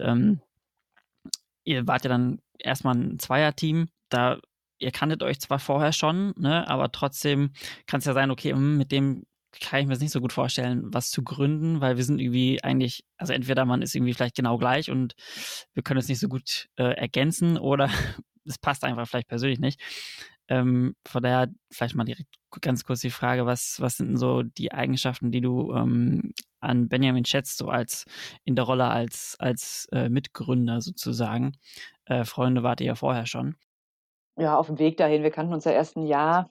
ihr wart ja dann erstmal ein Zweierteam. Ihr kanntet euch zwar vorher schon, ne, aber trotzdem kann es ja sein, okay, mit dem kann ich mir das nicht so gut vorstellen, was zu gründen, weil wir sind irgendwie eigentlich, also entweder man ist irgendwie vielleicht genau gleich und wir können es nicht so gut ergänzen oder es passt einfach vielleicht persönlich nicht. Von daher vielleicht mal direkt ganz kurz die Frage, was sind denn so die Eigenschaften, die du an Benjamin schätzt, so in der Rolle als Mitgründer sozusagen? Freunde wart ihr ja vorher schon. Ja, auf dem Weg dahin. Wir kannten uns ja erst 'n Jahr.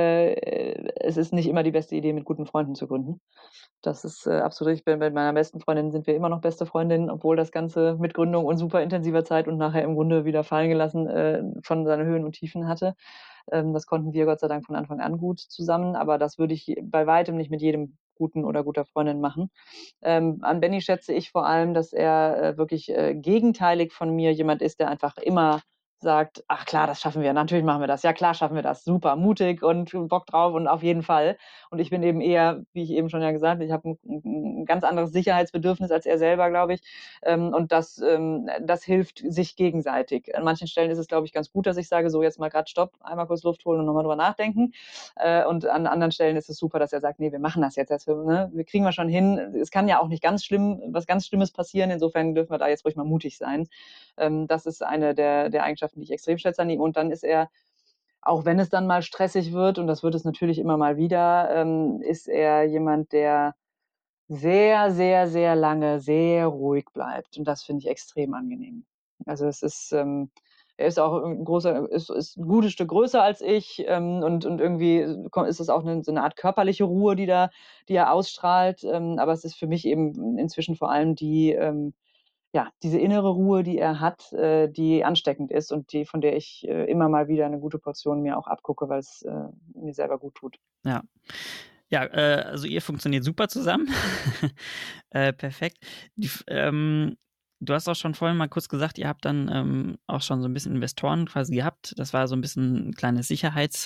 Es ist nicht immer die beste Idee, mit guten Freunden zu gründen. Das ist, absolut richtig. Bei meiner besten Freundin sind wir immer noch beste Freundinnen, obwohl das Ganze mit Gründung und super intensiver Zeit und nachher im Grunde wieder fallen gelassen, schon seine Höhen und Tiefen hatte. Das konnten wir Gott sei Dank von Anfang an gut zusammen, aber das würde ich bei weitem nicht mit jedem guten oder guter Freundin machen. An Benny schätze ich vor allem, dass er, wirklich, gegenteilig von mir jemand ist, der einfach immer sagt: „Ach klar, das schaffen wir. Natürlich machen wir das. Ja klar, schaffen wir das. Super, mutig und Bock drauf und auf jeden Fall.“ Und ich bin eben eher, wie ich eben schon ja gesagt habe, ich habe 'n ganz anderes Sicherheitsbedürfnis als er selber, glaube ich. Und das hilft sich gegenseitig. An manchen Stellen ist es, glaube ich, ganz gut, dass ich sage: „So, jetzt mal grad Stopp, einmal kurz Luft holen und noch mal drüber nachdenken.“ Und an anderen Stellen ist es super, dass er sagt: „Ne, wir machen das jetzt. Wir kriegen wir schon hin.“ Es kann ja auch nicht was ganz Schlimmes passieren. Insofern dürfen wir da jetzt ruhig mal mutig sein. Das ist eine der Eigenschaften, die ich extrem schätze an ihm. Und dann ist er, auch wenn es dann mal stressig wird, und das wird es natürlich immer mal wieder, ist er jemand, der sehr, sehr, sehr lange sehr ruhig bleibt. Und das finde ich extrem angenehm. Also es ist, er ist auch 'n großer, ist 'n gutes Stück größer als ich, und irgendwie ist es auch so eine Art körperliche Ruhe, die er ausstrahlt. Aber es ist für mich eben inzwischen vor allem ja, diese innere Ruhe, die er hat, die ansteckend ist und von der ich, immer mal wieder eine gute Portion mir auch abgucke, weil es, mir selber gut tut. Ja. Ja, also ihr funktioniert super zusammen. Perfekt. Du hast auch schon vorhin mal kurz gesagt, ihr habt dann auch schon so ein bisschen Investoren quasi gehabt. Das war so ein bisschen 'n kleines Sicherheits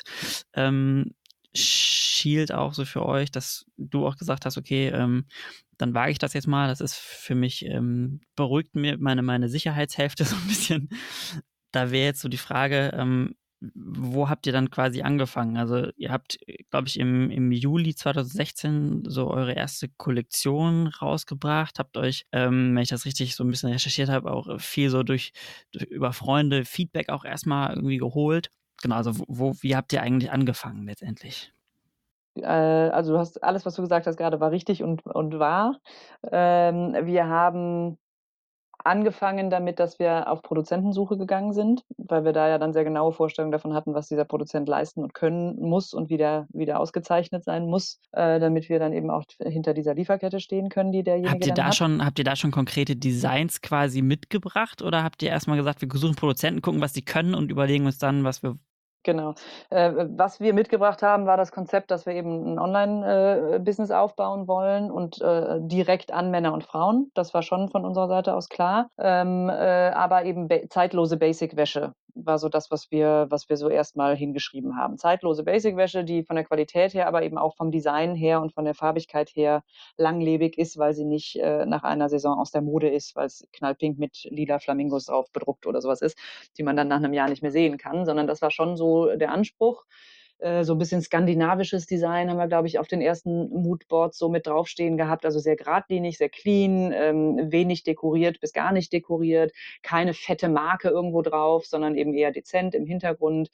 Shield auch so für euch, dass du auch gesagt hast: „Okay, dann wage ich das jetzt mal. Das ist für mich beruhigt mir meine Sicherheitshälfte so ein bisschen.“ Da wäre jetzt so die Frage, wo habt ihr dann quasi angefangen? Also, ihr habt, glaube ich, im Juli 2016 so eure erste Kollektion rausgebracht, habt euch, wenn ich das richtig so ein bisschen recherchiert habe, auch viel so über Freunde Feedback auch erstmal irgendwie geholt. Genau, also wie habt ihr eigentlich angefangen letztendlich? Also, du hast alles, was du gesagt hast gerade, war richtig und wahr. Wir haben angefangen damit, dass wir auf Produzentensuche gegangen sind, weil wir da ja dann sehr genaue Vorstellungen davon hatten, was dieser Produzent leisten und können muss und wie der ausgezeichnet sein muss, damit wir dann eben auch hinter dieser Lieferkette stehen können, die derjenige dann hat. Habt ihr da schon konkrete Designs quasi mitgebracht oder habt ihr erstmal gesagt, wir suchen Produzenten, gucken, was die können und überlegen uns dann, was wir... Genau. Was wir mitgebracht haben, war das Konzept, dass wir eben ein Online-Business aufbauen wollen und direkt an Männer und Frauen. Das war schon von unserer Seite aus klar. Aber eben zeitlose Basic-Wäsche war so das, was wir so erstmal hingeschrieben haben. Zeitlose Basic-Wäsche, die von der Qualität her, aber eben auch vom Design her und von der Farbigkeit her langlebig ist, weil sie nicht nach einer Saison aus der Mode ist, weil es knallpink mit lila Flamingos drauf bedruckt oder sowas ist, die man dann nach einem Jahr nicht mehr sehen kann, sondern das war schon so der Anspruch. So ein bisschen skandinavisches Design haben wir, glaube ich, auf den ersten Moodboards so mit draufstehen gehabt. Also sehr geradlinig, sehr clean, wenig dekoriert bis gar nicht dekoriert, keine fette Marke irgendwo drauf, sondern eben eher dezent im Hintergrund.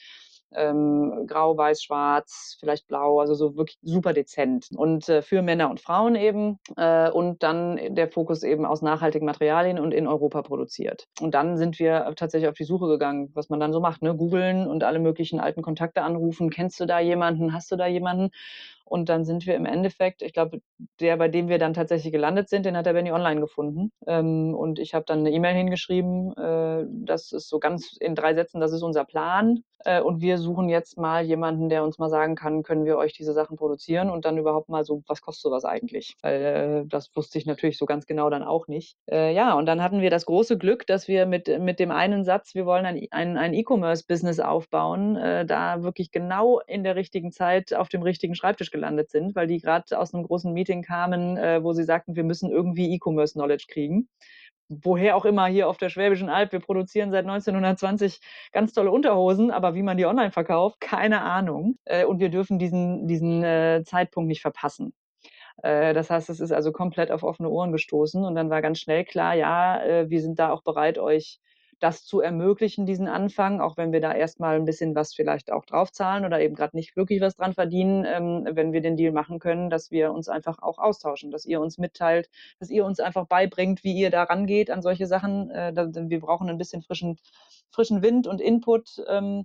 Grau, weiß, schwarz, vielleicht blau, also so wirklich super dezent. Und für Männer und Frauen eben. Und dann der Fokus eben aus nachhaltigen Materialien und in Europa produziert. Und dann sind wir tatsächlich auf die Suche gegangen, was man dann so macht, ne? Googeln und alle möglichen alten Kontakte anrufen. Kennst du da jemanden? Hast du da jemanden? Und dann sind wir im Endeffekt, ich glaube, der, bei dem wir dann tatsächlich gelandet sind, den hat der Benny online gefunden. Und ich habe dann eine E-Mail hingeschrieben, das ist so ganz in 3 Sätzen, das ist unser Plan. Und wir suchen jetzt mal jemanden, der uns mal sagen kann, können wir euch diese Sachen produzieren und dann überhaupt mal so, was kostet sowas eigentlich? Weil das wusste ich natürlich so ganz genau dann auch nicht. Ja, und dann hatten wir das große Glück, dass wir mit dem einen Satz, wir wollen ein E-Commerce-Business aufbauen, da wirklich genau in der richtigen Zeit auf dem richtigen Schreibtisch gelandet sind, weil die gerade aus einem großen Meeting kamen, wo sie sagten, wir müssen irgendwie E-Commerce-Knowledge kriegen. Woher auch immer hier auf der Schwäbischen Alb. Wir produzieren seit 1920 ganz tolle Unterhosen, aber wie man die online verkauft, keine Ahnung. Und wir dürfen diesen Zeitpunkt nicht verpassen. Das heißt, es ist also komplett auf offene Ohren gestoßen und dann war ganz schnell klar, ja, wir sind da auch bereit, euch das zu ermöglichen, diesen Anfang, auch wenn wir da erstmal ein bisschen was vielleicht auch draufzahlen oder eben gerade nicht wirklich was dran verdienen, wenn wir den Deal machen können, dass wir uns einfach auch austauschen, dass ihr uns mitteilt, dass ihr uns einfach beibringt, wie ihr da rangeht an solche Sachen. Wir brauchen ein bisschen frischen Wind und Input.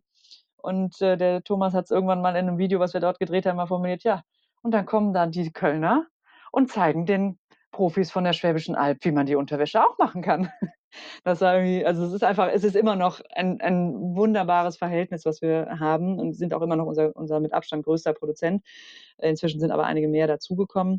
Und der Thomas hat es irgendwann mal in einem Video, was wir dort gedreht haben, mal formuliert, ja, und dann kommen da die Kölner und zeigen den Profis von der Schwäbischen Alb, wie man die Unterwäsche auch machen kann. Das war irgendwie, also es ist immer noch ein wunderbares Verhältnis, was wir haben und sind auch immer noch unser mit Abstand größter Produzent. Inzwischen sind aber einige mehr dazugekommen.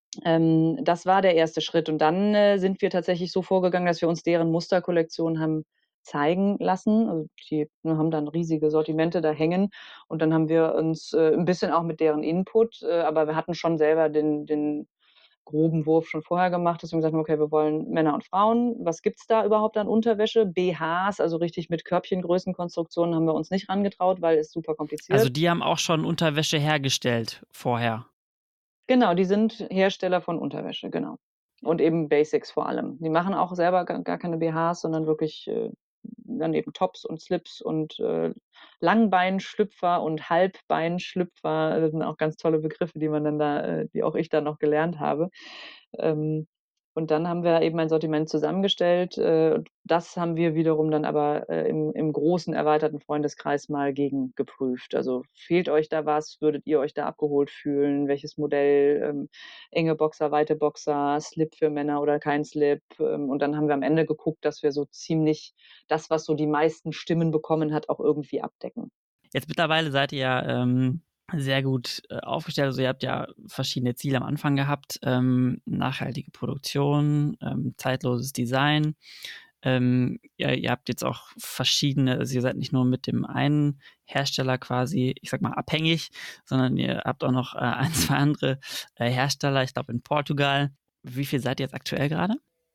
Das war der erste Schritt und dann sind wir tatsächlich so vorgegangen, dass wir uns deren Musterkollektion haben zeigen lassen. Also die haben dann riesige Sortimente da hängen und dann haben wir uns 'n bisschen auch mit deren Input, aber wir hatten schon selber den groben Wurf schon vorher gemacht, dass wir gesagt haben: „Okay, wir wollen Männer und Frauen. Was gibt's da überhaupt an Unterwäsche?“ BHs, also richtig mit Körbchengrößenkonstruktionen haben wir uns nicht rangetraut, weil ist super Also kompliziert. die haben auch schon Unterwäsche hergestellt vorher. Genau, die sind Hersteller von Unterwäsche, genau. Und eben Basics vor allem. Die machen auch selber gar keine BHs, sondern wirklich, dann eben Tops und Slips und, Langbeinschlüpfer und Halbbeinschlüpfer. Das sind auch ganz tolle Begriffe, die man dann da die auch ich dann noch gelernt habe. Ähm, und dann haben wir eben ein Sortiment zusammengestellt. Und das haben wir wiederum dann aber, im großen erweiterten Freundeskreis mal gegen geprüft. Also, fehlt euch da was? Würdet ihr euch da abgeholt fühlen? Welches Modell? Enge Boxer, weite Boxer, Slip für Männer oder kein Slip? Und dann haben wir am Ende geguckt, dass wir so ziemlich das, was so die meisten Stimmen bekommen hat, auch irgendwie abdecken. Jetzt mittlerweile seid ihr ja sehr gut aufgestellt. Also ihr habt ja verschiedene Ziele am Anfang gehabt. Nachhaltige Produktion, zeitloses Design. Ihr habt jetzt auch verschiedene, also ihr seid nicht nur mit dem einen Hersteller quasi, ich sag mal, abhängig, sondern ihr habt auch noch 1, 2 andere Hersteller, ich glaube in Portugal. Wie viel seid ihr jetzt aktuell gerade?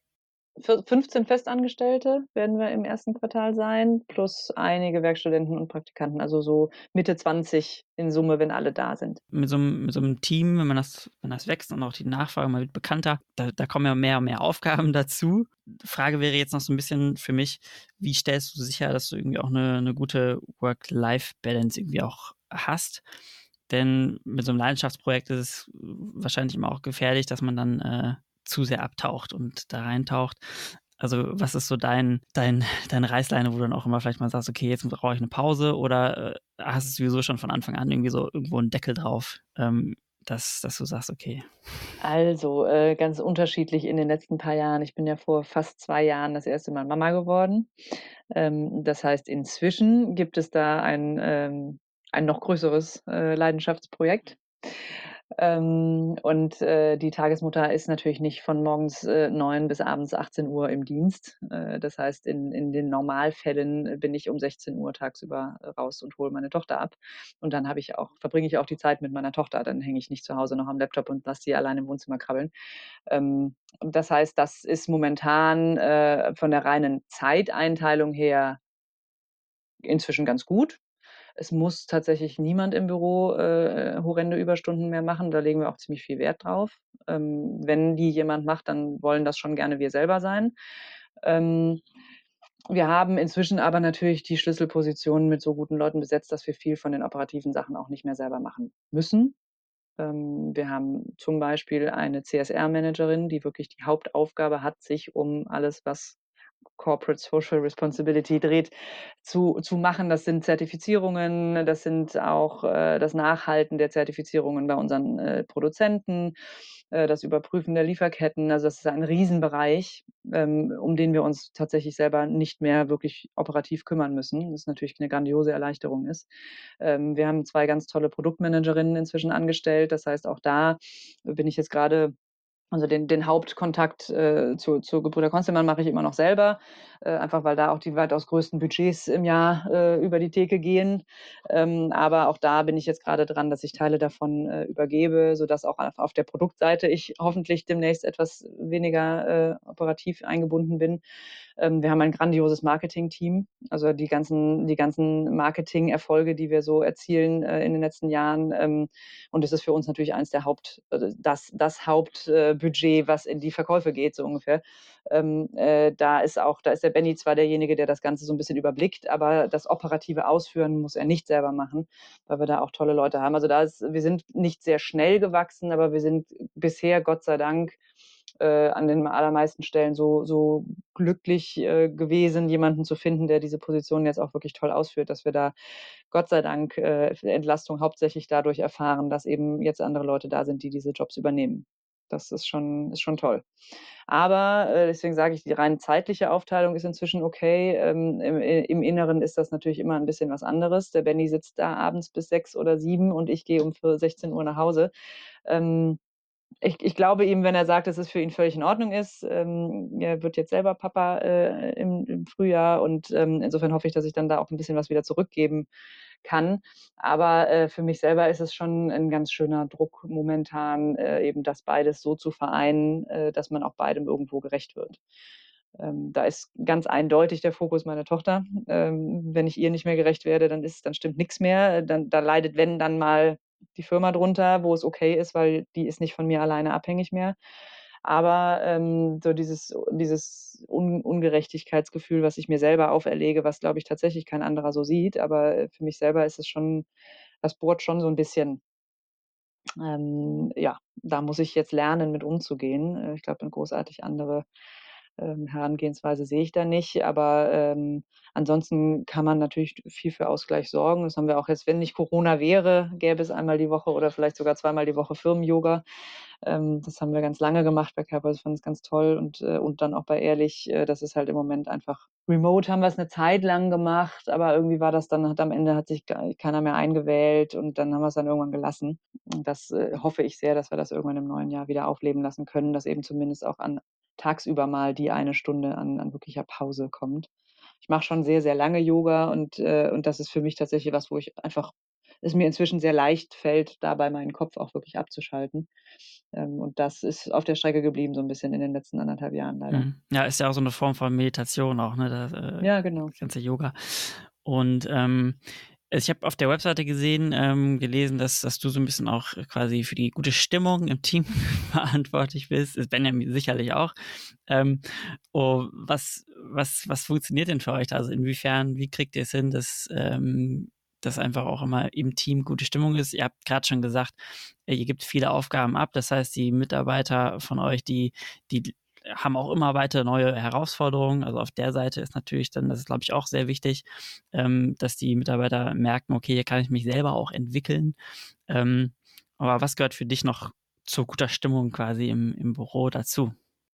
15 Festangestellte werden wir im ersten Quartal sein, plus einige Werkstudenten und Praktikanten, also so Mitte 20 in Summe, wenn alle da sind. Mit so einem Team, wenn das wächst und auch die Nachfrage mal wird bekannter, da kommen ja mehr und mehr Aufgaben dazu. Frage wäre jetzt noch so ein bisschen für mich, wie stellst du sicher, dass du irgendwie auch eine gute Work-Life-Balance irgendwie auch hast? Denn mit so einem Leidenschaftsprojekt ist es wahrscheinlich immer auch gefährlich, dass man dann zu sehr abtaucht und da reintaucht. Also was ist so deine Reißleine, wo du dann auch immer vielleicht mal sagst, okay, jetzt brauche ich eine Pause, oder hast du sowieso schon von Anfang an irgendwie so irgendwo einen Deckel drauf, dass du sagst, okay. Also, ganz unterschiedlich in den letzten paar Jahren. Ich bin ja vor fast 2 Jahren das erste Mal Mama geworden. Das heißt, inzwischen gibt es da ein noch größeres, Leidenschaftsprojekt. Die Tagesmutter ist natürlich nicht von morgens, 9 bis abends 18 Uhr im Dienst. Das heißt, in den Normalfällen bin ich um 16 Uhr tagsüber, raus und hole meine Tochter ab. Und dann verbringe ich auch die Zeit mit meiner Tochter. Dann hänge ich nicht zu Hause noch am Laptop und lasse sie allein im Wohnzimmer krabbeln. Das heißt, das ist momentan, von der reinen Zeiteinteilung her inzwischen ganz gut. Es muss tatsächlich niemand im Büro, horrende Überstunden mehr machen. Da legen wir auch ziemlich viel Wert drauf. Wenn die jemand macht, dann wollen das schon gerne wir selber sein. Ähm, Wir haben inzwischen aber natürlich die Schlüsselpositionen mit so guten Leuten besetzt, dass wir viel von den operativen Sachen auch nicht mehr selber machen müssen. Wir haben zum Beispiel eine CSR-Managerin, die wirklich die Hauptaufgabe hat, sich um alles, was Corporate Social Responsibility dreht, zu machen. Das sind Zertifizierungen, das sind auch, das Nachhalten der Zertifizierungen bei unseren, Produzenten, das Überprüfen der Lieferketten. Also, das ist ein Riesenbereich, um den wir uns tatsächlich selber nicht mehr wirklich operativ kümmern müssen, was natürlich eine grandiose Erleichterung ist. Wir haben 2 ganz tolle Produktmanagerinnen inzwischen angestellt. Das heißt, auch da bin ich jetzt gerade, also den Hauptkontakt, zu Gebrüder Conzelmann mache ich immer noch selber, einfach weil da auch die weitaus größten Budgets im Jahr, über die Theke gehen. Aber auch da bin ich jetzt gerade dran, dass ich Teile davon, übergebe, sodass auch auf der Produktseite ich hoffentlich demnächst etwas weniger, operativ eingebunden bin. Wir haben ein grandioses Marketing-Team. Also die ganzen Marketing-Erfolge, die wir so erzielen, in den letzten Jahren. Und das ist für uns natürlich eins der das Hauptbudget, Budget, was in die Verkäufe geht, so ungefähr. Da ist der Benny zwar derjenige, der das Ganze so ein bisschen überblickt, aber das operative Ausführen muss er nicht selber machen, weil wir da auch tolle Leute haben. Also wir sind nicht sehr schnell gewachsen, aber wir sind bisher, Gott sei Dank, an den allermeisten Stellen so glücklich, gewesen, jemanden zu finden, der diese Position jetzt auch wirklich toll ausführt, dass wir da Gott sei Dank, Entlastung hauptsächlich dadurch erfahren, dass eben jetzt andere Leute da sind, die diese Jobs übernehmen. Das ist schon toll. Aber, deswegen sage ich, die rein zeitliche Aufteilung ist inzwischen okay. Im Inneren ist das natürlich immer ein bisschen was anderes. Der Benny sitzt da abends bis 6 oder 7 und ich gehe um 16 Uhr nach Hause. Ähm, ich glaube ihm, wenn er sagt, dass es für ihn völlig in Ordnung ist. Er wird jetzt selber Papa, im Frühjahr, und, insofern hoffe ich, dass ich dann da auch ein bisschen was wieder zurückgeben kann. Aber, für mich selber ist es schon ein ganz schöner Druck momentan, eben das beides so zu vereinen, dass man auch beidem irgendwo gerecht wird. Da ist ganz eindeutig der Fokus meine Tochter. Wenn ich ihr nicht mehr gerecht werde, dann stimmt nichts mehr. Da leidet, wenn, dann mal die Firma drunter, wo es okay ist, weil die ist nicht von mir alleine abhängig mehr. Aber, so dieses Ungerechtigkeitsgefühl, was ich mir selber auferlege, was, glaube ich, tatsächlich kein anderer so sieht, aber, für mich selber ist es schon, das bohrt schon so ein bisschen. Ja, da muss ich jetzt lernen, mit umzugehen. Ich glaube, 'ne großartig andere, Herangehensweise sehe ich da nicht, aber, ansonsten kann man natürlich viel für Ausgleich sorgen. Das haben wir auch jetzt, wenn nicht Corona wäre, gäbe es einmal die Woche oder vielleicht sogar zweimal die Woche Firmen-Yoga. Das haben wir ganz lange gemacht bei Körper, fand es ganz toll, und dann auch bei Ehrlich. Das ist halt im Moment einfach remote, haben wir es eine Zeit lang gemacht, aber irgendwie war das dann, am Ende hat sich keiner mehr eingewählt, und dann haben wir es dann irgendwann gelassen. Und das, hoffe ich sehr, dass wir das irgendwann im neuen Jahr wieder aufleben lassen können, dass eben zumindest auch tagsüber mal die eine Stunde an wirklicher Pause kommt. Ich mache schon sehr, sehr lange Yoga, und das ist für mich tatsächlich was, wo ich einfach, es mir inzwischen sehr leicht fällt, dabei meinen Kopf auch wirklich abzuschalten. Und das ist auf der Strecke geblieben so ein bisschen in den letzten 1,5 Jahren leider. Mhm. Ja, ist ja auch so eine Form von Meditation auch, ne, das, Ja, genau. ganze Yoga. Und, ich habe auf der Webseite gesehen, gelesen, dass du so ein bisschen auch quasi für die gute Stimmung im Team verantwortlich bist. Ist Benjamin sicherlich auch. Was funktioniert denn für euch da? Also, inwiefern, wie kriegt ihr es hin, dass einfach auch immer im Team gute Stimmung ist? Ihr habt gerade schon gesagt, ihr gebt viele Aufgaben ab. Das heißt, die Mitarbeiter von euch, die haben auch immer weiter neue Herausforderungen. Also auf der Seite ist natürlich dann, das ist glaube ich auch sehr wichtig, dass die Mitarbeiter merken, okay, hier kann ich mich selber auch entwickeln. Aber was gehört für dich noch zu guter Stimmung quasi im Büro dazu?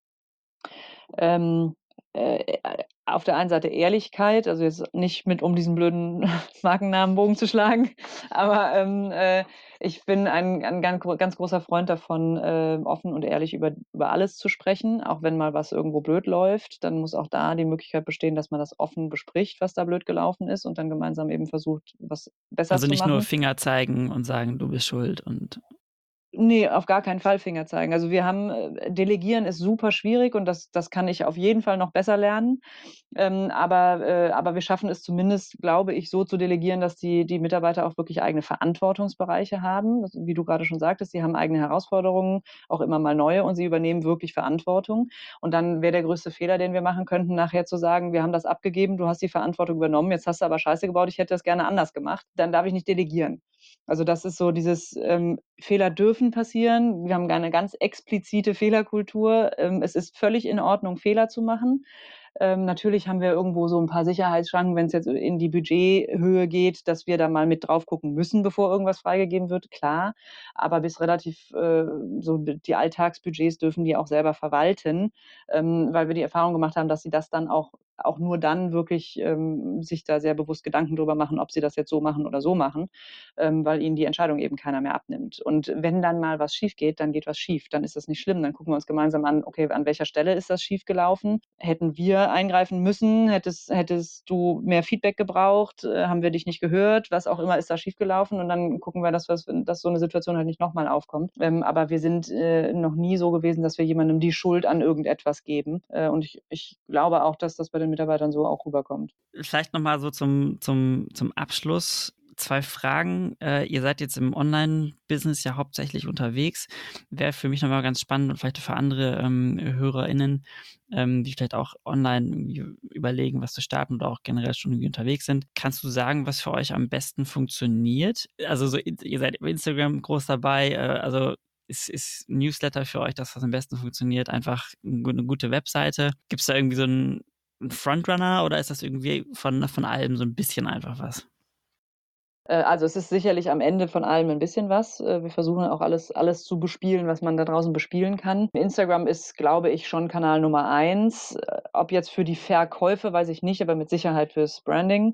Ähm, auf der einen Seite Ehrlichkeit, also jetzt nicht mit um diesen blöden Markennamenbogen zu schlagen, aber, ich bin ein ganz großer Freund davon, offen und ehrlich über alles zu sprechen. Auch wenn mal was irgendwo blöd läuft, dann muss auch da die Möglichkeit bestehen, dass man das offen bespricht, was da blöd gelaufen ist und dann gemeinsam eben versucht, was besser Also zu nicht nur machen. Finger zeigen und sagen, du bist schuld und Ne, auf gar keinen Fall Finger zeigen. Also, wir haben delegieren ist super schwierig und das kann ich auf jeden Fall noch besser lernen. Aber wir schaffen es zumindest, glaube ich, so zu delegieren, dass die Mitarbeiter auch wirklich eigene Verantwortungsbereiche haben. Das wie du grade schon sagtest, sie haben eigene Herausforderungen, auch immer mal neue und sie übernehmen wirklich Verantwortung. Und dann wäre der größte Fehler, den wir machen könnten, nachher zu sagen: „Wir haben das abgegeben, du hast die Verantwortung übernommen, jetzt hast du aber Scheiße gebaut, ich hätte das gerne anders gemacht.“ Dann darf ich nicht delegieren. Also, das ist so dieses, Fehler dürfen passieren. Wir haben eine ganz explizite Fehlerkultur. Es ist völlig in Ordnung, Fehler zu machen. Natürlich haben wir irgendwo so 'n paar Sicherheitsschranken, wenn's jetzt in die Budgethöhe geht, dass wir da mal mit drauf gucken müssen, bevor irgendwas freigegeben wird, klar. Aber bis relativ, so die Alltagsbudgets dürfen die auch selber verwalten, weil wir die Erfahrung gemacht haben, dass sie das dann auch nur dann wirklich, sich da sehr bewusst Gedanken drüber machen, ob sie das jetzt so machen oder so machen, weil ihnen die Entscheidung eben keiner mehr abnimmt. Und wenn dann mal was schiefgeht, dann geht was schief. Dann ist das nicht schlimm. Dann gucken wir uns gemeinsam an, okay, an welcher Stelle ist das schiefgelaufen? Hätten wir eingreifen müssen? Hättest du mehr Feedback gebraucht? Haben wir dich nicht gehört? Was auch immer ist da schiefgelaufen? Und dann gucken wir, dass so eine Situation halt nicht nochmal aufkommt. Aber wir sind noch nie so gewesen, dass wir jemandem die Schuld an irgendetwas geben. Und ich glaube auch, dass das bei den Mitarbeitern so auch rüberkommt. vielleicht nochmal so zum Abschluss. 2 Fragen. Ihr seid jetzt im Online-Business ja hauptsächlich unterwegs. Wäre für mich nochmal ganz spannend und vielleicht für andere HörerInnen, die vielleicht auch online irgendwie überlegen, was zu starten oder auch generell schon irgendwie unterwegs sind. Kannst du sagen, was für euch am besten funktioniert? Also so, ihr seid bei Instagram groß dabei, also ist Newsletter für euch das, was am besten funktioniert? Einfach eine gute Webseite? Gibt es da irgendwie so ein Frontrunner oder ist das irgendwie von allem so ein bisschen einfach was? Also, es ist sicherlich am Ende von allem 'n bisschen was. Wir versuchen auch alles zu bespielen, was man da draußen bespielen kann. Instagram ist, glaube ich, schon Kanal Nummer 1. Ob jetzt für die Verkäufe, weiß ich nicht, aber mit Sicherheit fürs Branding.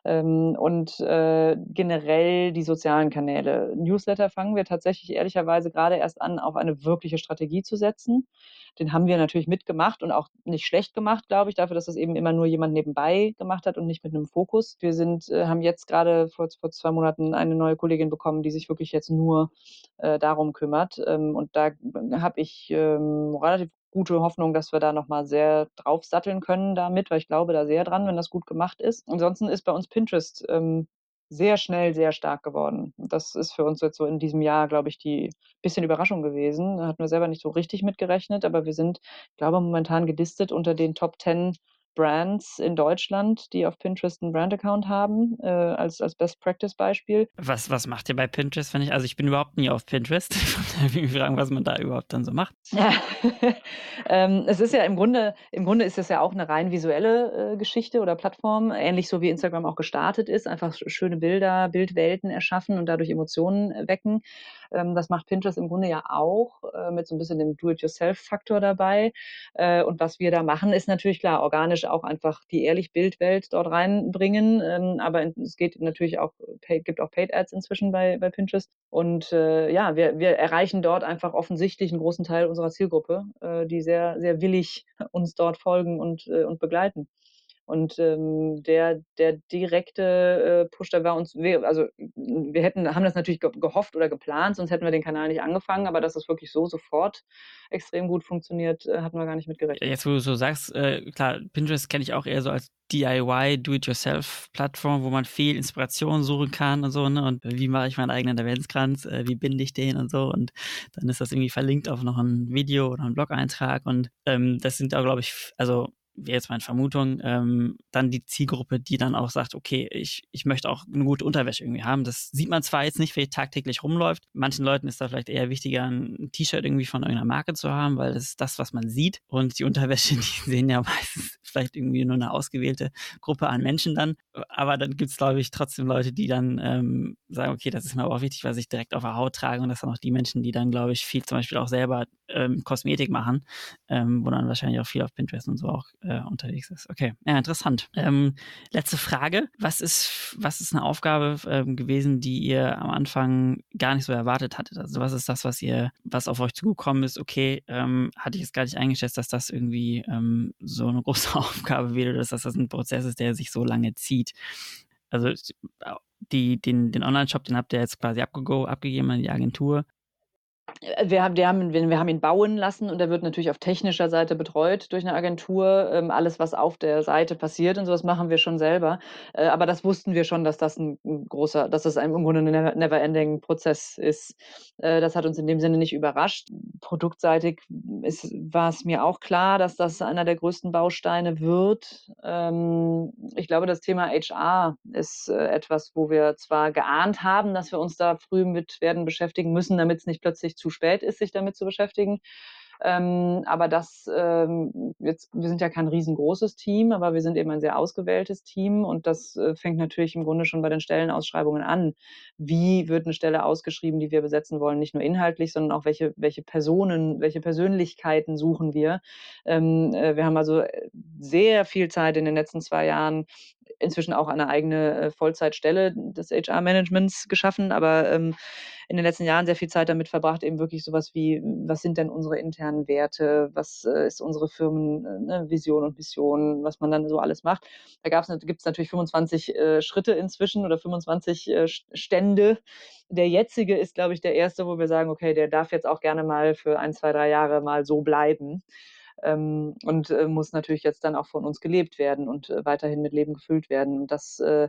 Generell die sozialen Kanäle. Newsletter fangen wir tatsächlich ehrlicherweise grade erst an, auf eine wirkliche Strategie zu setzen. Den haben wir natürlich mitgemacht und auch nicht schlecht gemacht, glaube ich, dafür, dass das eben immer nur jemand nebenbei gemacht hat und nicht mit 'nem Fokus. Wir haben jetzt grade vor 2 Monaten eine neue Kollegin bekommen, die sich wirklich jetzt nur, darum kümmert. Und da habe ich, relativ gute Hoffnung, dass wir da noch mal sehr draufsatteln können damit, weil ich glaube da sehr dran, wenn das gut gemacht ist. Ansonsten ist bei uns Pinterest, sehr schnell sehr stark geworden. Das ist für uns jetzt so in diesem Jahr, glaube ich, die bisschen Überraschung gewesen. Da hatten wir selber nicht so richtig mit gerechnet, aber wir sind, glaube momentan gelistet unter den Top 10 Brands in Deutschland, die auf Pinterest 'n Brand-Account haben, als Best-Practice-Beispiel. Was macht ihr bei Pinterest, wenn ich bin überhaupt nie auf Pinterest. Von daher will ich mich fragen, was man da überhaupt dann so macht. Ja. Es ist ja im Grunde ist das ja auch 'ne rein visuelle, Geschichte oder Plattform, ähnlich so wie Instagram auch gestartet ist, einfach schöne Bilder, Bildwelten erschaffen und dadurch Emotionen wecken. Das macht Pinterest im Grunde ja auch, mit so 'n bisschen dem Do-it-yourself-Faktor dabei. Und was wir da machen, ist natürlich klar, organisch auch einfach die Ehrlich-Bildwelt dort reinbringen. Aber es geht natürlich auch gibt auch Paid Ads inzwischen bei Pinterest. Und, ja, wir erreichen dort einfach offensichtlich 'n großen Teil unserer Zielgruppe, die sehr, sehr willig uns dort folgen und begleiten. Und, der direkte, Push, der war uns wir also, wir haben das natürlich gehofft oder geplant, sonst hätten wir den Kanal nicht angefangen, aber dass es wirklich so sofort extrem gut funktioniert, hatten wir gar nicht mit gerechnet. Jetzt, wo du so sagst, klar, Pinterest kenne ich auch eher so als DIY, Do-it-yourself-Plattform, wo man viel Inspiration suchen kann und so, ne? Und wie mache ich meinen eigenen Adventskranz, wie binde ich den und so. Und dann ist das irgendwie verlinkt auf noch ein Video oder einen Blog-Eintrag. Und das sind auch, glaube ich, also wäre jetzt meine Vermutung, dann die Zielgruppe, die dann auch sagt, okay, ich möchte auch eine gute Unterwäsche irgendwie haben. Das sieht man zwar jetzt nicht, wenn tagtäglich rumläuft. Manchen Leuten ist da vielleicht eher wichtiger, ein T-Shirt irgendwie von irgendeiner Marke zu haben, weil das ist das, was man sieht. Und die Unterwäsche, die sehen ja meistens vielleicht irgendwie nur eine ausgewählte Gruppe an Menschen dann. Aber dann gibt es, glaube ich, trotzdem Leute, die dann sagen, okay, das ist mir aber auch wichtig, was ich direkt auf der Haut trage. Und das sind auch die Menschen, die dann, glaube ich, viel zum Beispiel auch selber Kosmetik machen, wo dann wahrscheinlich auch viel auf Pinterest und so auch unterwegs ist. Okay, ja, interessant. Letzte Frage. Was ist eine Aufgabe gewesen, die ihr am Anfang gar nicht so erwartet hattet? Also was ist das, was auf euch zugekommen ist? Okay, hatte ich jetzt gar nicht eingeschätzt, dass das irgendwie so eine große Aufgabe wäre, dass das ein Prozess ist, der sich so lange zieht. Also den Online-Shop, den habt ihr jetzt quasi abgegeben an die Agentur. Wir haben ihn bauen lassen und er wird natürlich auf technischer Seite betreut durch eine Agentur. Alles, was auf der Seite passiert und so, das machen wir schon selber. Aber das wussten wir schon, dass das im Grunde ein never-ending Prozess ist. Das hat uns in dem Sinne nicht überrascht. Produktseitig war es mir auch klar, dass das einer der größten Bausteine wird. Ich glaube, das Thema HR ist etwas, wo wir zwar geahnt haben, dass wir uns da früh mit werden beschäftigen müssen, damit es nicht plötzlich zu spät ist, sich damit zu beschäftigen. Aber wir sind ja kein riesengroßes Team, aber wir sind eben ein sehr ausgewähltes Team und das fängt natürlich im Grunde schon bei den Stellenausschreibungen an. Wie wird eine Stelle ausgeschrieben, die wir besetzen wollen? Nicht nur inhaltlich, sondern auch welche Personen, welche Persönlichkeiten suchen wir? Wir haben also sehr viel Zeit in den letzten 2 Jahren inzwischen auch eine eigene Vollzeitstelle des HR-Managements geschaffen, aber in den letzten Jahren sehr viel Zeit damit verbracht, eben wirklich sowas wie, was sind denn unsere internen Werte, was ist unsere Firmenvision und Mission, was man dann so alles macht. Da gibt es natürlich 25 Schritte inzwischen oder 25 Stände. Der jetzige ist, glaube ich, der erste, wo wir sagen, okay, der darf jetzt auch gerne mal für 1, 2, 3 Jahre mal so bleiben. Und muss natürlich jetzt dann auch von uns gelebt werden und weiterhin mit Leben gefüllt werden. Und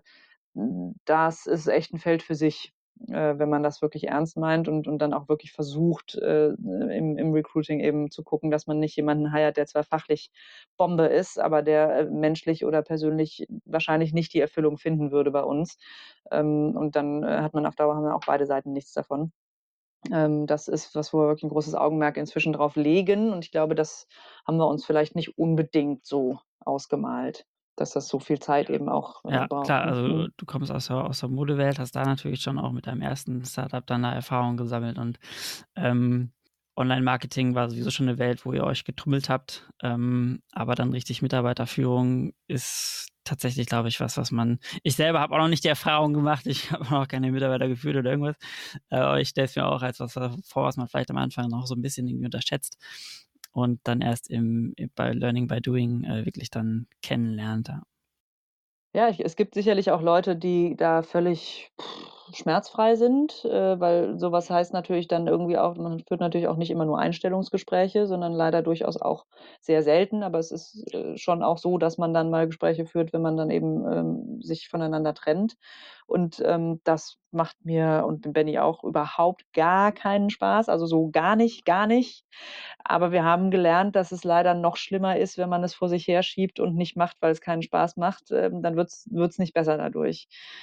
das ist echt ein Feld für sich, wenn man das wirklich ernst meint und dann auch wirklich versucht, im Recruiting eben zu gucken, dass man nicht jemanden heiert, der zwar fachlich Bombe ist, aber der menschlich oder persönlich wahrscheinlich nicht die Erfüllung finden würde bei uns. Und dann hat man auf Dauer haben dann auch beide Seiten nichts davon. Das ist was, wo wir wirklich 'n großes Augenmerk inzwischen drauf legen und ich glaube, das haben wir uns vielleicht nicht unbedingt so ausgemalt, dass das so viel Zeit eben auch Ja, braucht, klar, ne? also Mhm. du kommst aus der Modewelt, hast da natürlich schon auch mit deinem ersten Startup dann da Erfahrung gesammelt und ähm, Online-Marketing war sowieso schon eine Welt, wo ihr euch getummelt habt, aber dann richtig Mitarbeiterführung ist tatsächlich, glaube ich, was ich selber habe auch noch nicht die Erfahrung gemacht, ich habe auch noch keine Mitarbeiter geführt oder irgendwas, aber ich stelle es mir auch als was vor, was man vielleicht am Anfang noch so ein bisschen irgendwie unterschätzt und dann erst bei Learning by Doing wirklich dann kennenlernt. Ja. Ja, es gibt sicherlich auch Leute, die da völlig schmerzfrei sind, weil sowas heißt natürlich dann irgendwie auch man führt natürlich auch nicht immer nur Einstellungsgespräche, sondern leider durchaus auch sehr selten. Aber es ist, schon auch so, dass man dann mal Gespräche führt, wenn man dann eben, sich voneinander trennt. Und, das macht mir und dem Benny auch überhaupt gar keinen Spaß, also so gar nicht, gar nicht. Aber wir haben gelernt, dass es leider noch schlimmer ist, wenn man es vor sich herschiebt und nicht macht, weil es keinen Spaß macht, dann wird's nicht besser dadurch.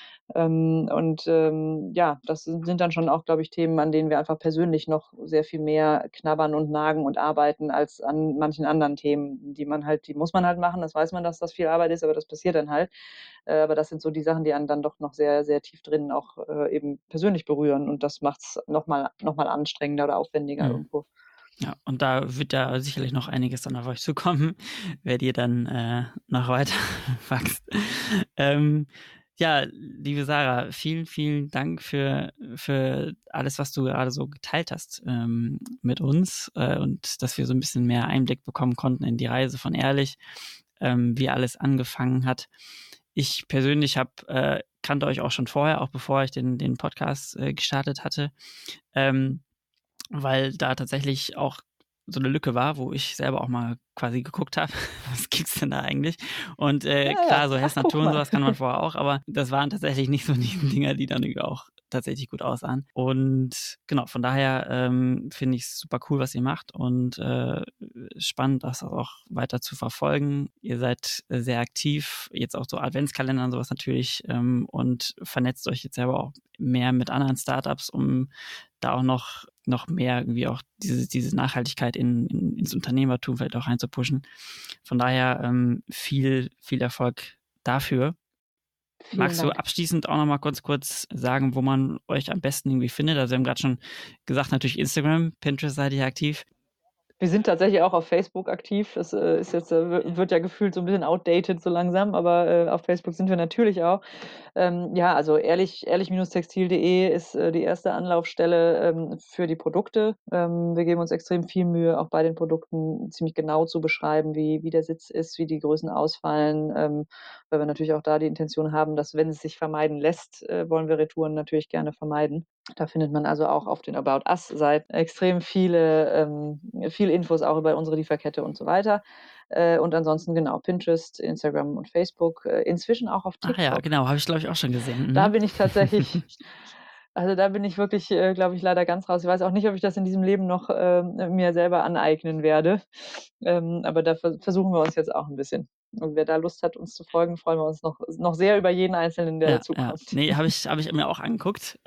Ja, das sind dann schon auch, glaube ich, Themen, an denen wir einfach persönlich noch sehr viel mehr knabbern und nagen und arbeiten als an manchen anderen Themen, die muss man halt machen. Das weiß man, dass das viel Arbeit ist, aber das passiert dann halt. Aber das sind so die Sachen, die einen dann doch noch sehr, sehr tief drin auch, eben persönlich berühren und das macht's noch mal anstrengender oder aufwendiger Mhm. irgendwo. Ja, und da wird ja sicherlich noch einiges dann auf euch zukommen, werdet ihr dann noch weiter wachst. Ja, liebe Sarah, vielen, vielen Dank für alles, was du gerade so geteilt hast mit uns und dass wir so ein bisschen mehr Einblick bekommen konnten in die Reise von Ehrlich, wie alles angefangen hat. Ich persönlich kannte euch auch schon vorher, auch bevor ich den Podcast gestartet hatte. Weil da tatsächlich auch so eine Lücke war, wo ich selber auch mal quasi geguckt habe, was gibt's denn da eigentlich? Und Ja, klar, ja. so Ach, Hess guck Natur und mal. sowas kann man vorher auch, aber das waren tatsächlich nicht so die Dinger, die dann irgendwie auch tatsächlich gut aussahen. Und genau, von daher finde ich es super cool, was ihr macht und spannend, das auch weiter zu verfolgen. Ihr seid sehr aktiv, jetzt auch so Adventskalender und sowas natürlich und vernetzt euch jetzt aber auch mehr mit anderen Startups, um da auch noch mehr irgendwie auch diese Nachhaltigkeit ins Unternehmertum vielleicht auch reinzupushen. Von daher viel Erfolg dafür. Vielen Magst du Dank. abschließend auch noch mal kurz sagen, wo man euch am besten irgendwie findet? Also wir haben gerade schon gesagt, natürlich Instagram, Pinterest seid ihr aktiv. Wir sind tatsächlich auch auf Facebook aktiv. Das ist jetzt, wird ja gefühlt so ein bisschen outdated so langsam, aber auf Facebook sind wir natürlich auch. Ja, also ehrlich-textil.de ist die erste Anlaufstelle für die Produkte. Wir geben uns extrem viel Mühe, auch bei den Produkten ziemlich genau zu beschreiben, wie der Sitz ist, wie die Größen ausfallen, weil wir natürlich auch da die Intention haben, dass, wenn es sich vermeiden lässt, wollen wir Retouren natürlich gerne vermeiden. Da findet man also auch auf den About Us-Seiten extrem viele Infos auch über unsere Lieferkette und so weiter. Und ansonsten genau, Pinterest, Instagram und Facebook, inzwischen auch auf Ach ja, TikTok. genau, habe ich, glaube ich, auch schon gesehen. Da Mhm. bin ich tatsächlich da bin ich wirklich, glaube ich, leider ganz raus. Ich weiß auch nicht, ob ich das in diesem Leben noch, mir selber aneignen werde. Aber da versuchen wir uns jetzt auch ein bisschen. Und wer da Lust hat, uns zu folgen, freuen wir uns noch sehr über jeden Einzelnen, der Ja, ja. dazukommt. Nee, hab ich mir auch angeguckt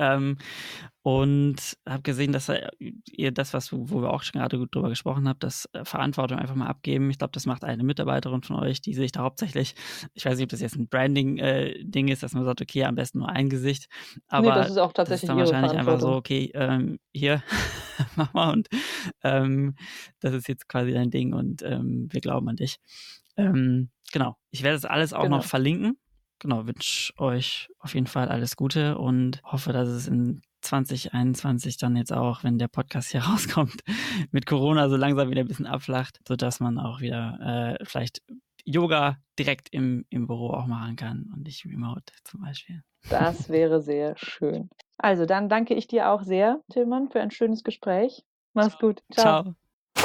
und habe gesehen, dass ihr das, wo wir auch schon gerade gut drüber gesprochen habt, das Verantwortung einfach mal abgeben. Ich glaube, das macht eine Mitarbeiterin von euch, die sich da hauptsächlich, ich weiß nicht, ob das jetzt ein Branding-Ding ist, dass man sagt, okay, am besten nur ein Gesicht, Ne, das aber ist auch das ist tatsächlich dann ihre wahrscheinlich einfach so, Verantwortung. okay, hier, mach mal und das ist jetzt quasi dein Ding und wir glauben an dich. Genau, ich werde das alles auch noch Genau. verlinken. Genau, wünsche euch auf jeden Fall alles Gute und hoffe, dass es in 2021 dann jetzt auch, wenn der Podcast hier rauskommt, mit Corona so langsam wieder ein bisschen abflacht, sodass man auch wieder vielleicht Yoga direkt im Büro auch machen kann und nicht remote zum Beispiel. Das wäre sehr schön. Also, dann danke ich dir auch sehr, Tillmann, für ein schönes Gespräch. Mach's gut. Ciao. Ciao.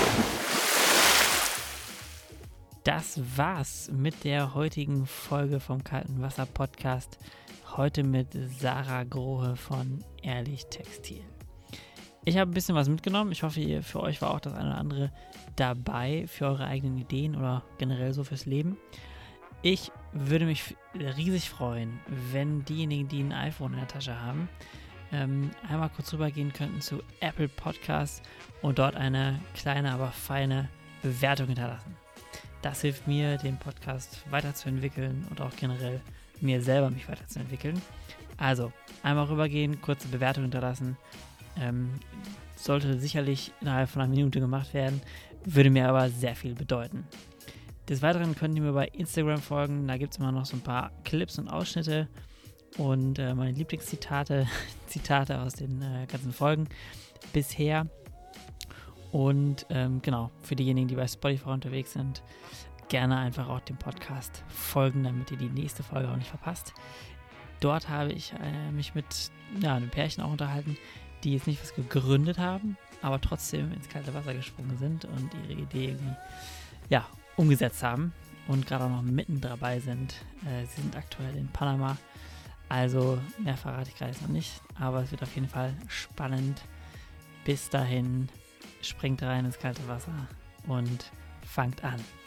Das war's mit der heutigen Folge vom Kalten Wasser Podcast. Heute mit Sarah Grohe von Ehrlich Textil. Ich habe ein bisschen was mitgenommen. Ich hoffe, für euch war auch das eine oder andere dabei für eure eigenen Ideen oder generell so fürs Leben. Ich würde mich riesig freuen, wenn diejenigen, die ein iPhone in der Tasche haben, einmal kurz rübergehen könnten zu Apple Podcasts und dort eine kleine, aber feine Bewertung hinterlassen. Das hilft mir, den Podcast weiterzuentwickeln und auch generell mir selber mich weiterzuentwickeln. Also, einmal rübergehen, kurze Bewertung hinterlassen. Sollte sicherlich innerhalb von einer Minute gemacht werden, würde mir aber sehr viel bedeuten. Des Weiteren könnt ihr mir bei Instagram folgen, da gibt es immer noch so ein paar Clips und Ausschnitte und meine Lieblingszitate aus den ganzen Folgen bisher. Und genau, für diejenigen, die bei Spotify unterwegs sind, gerne einfach auch dem Podcast folgen, damit ihr die nächste Folge auch nicht verpasst. Dort habe ich mich mit einem Pärchen auch unterhalten, die jetzt nicht was gegründet haben, aber trotzdem ins kalte Wasser gesprungen sind und ihre Idee irgendwie umgesetzt haben und gerade auch noch mitten dabei sind. Sie sind aktuell in Panama, also mehr verrate ich gerade jetzt noch nicht, aber es wird auf jeden Fall spannend. Bis dahin, springt rein ins kalte Wasser und fangt an.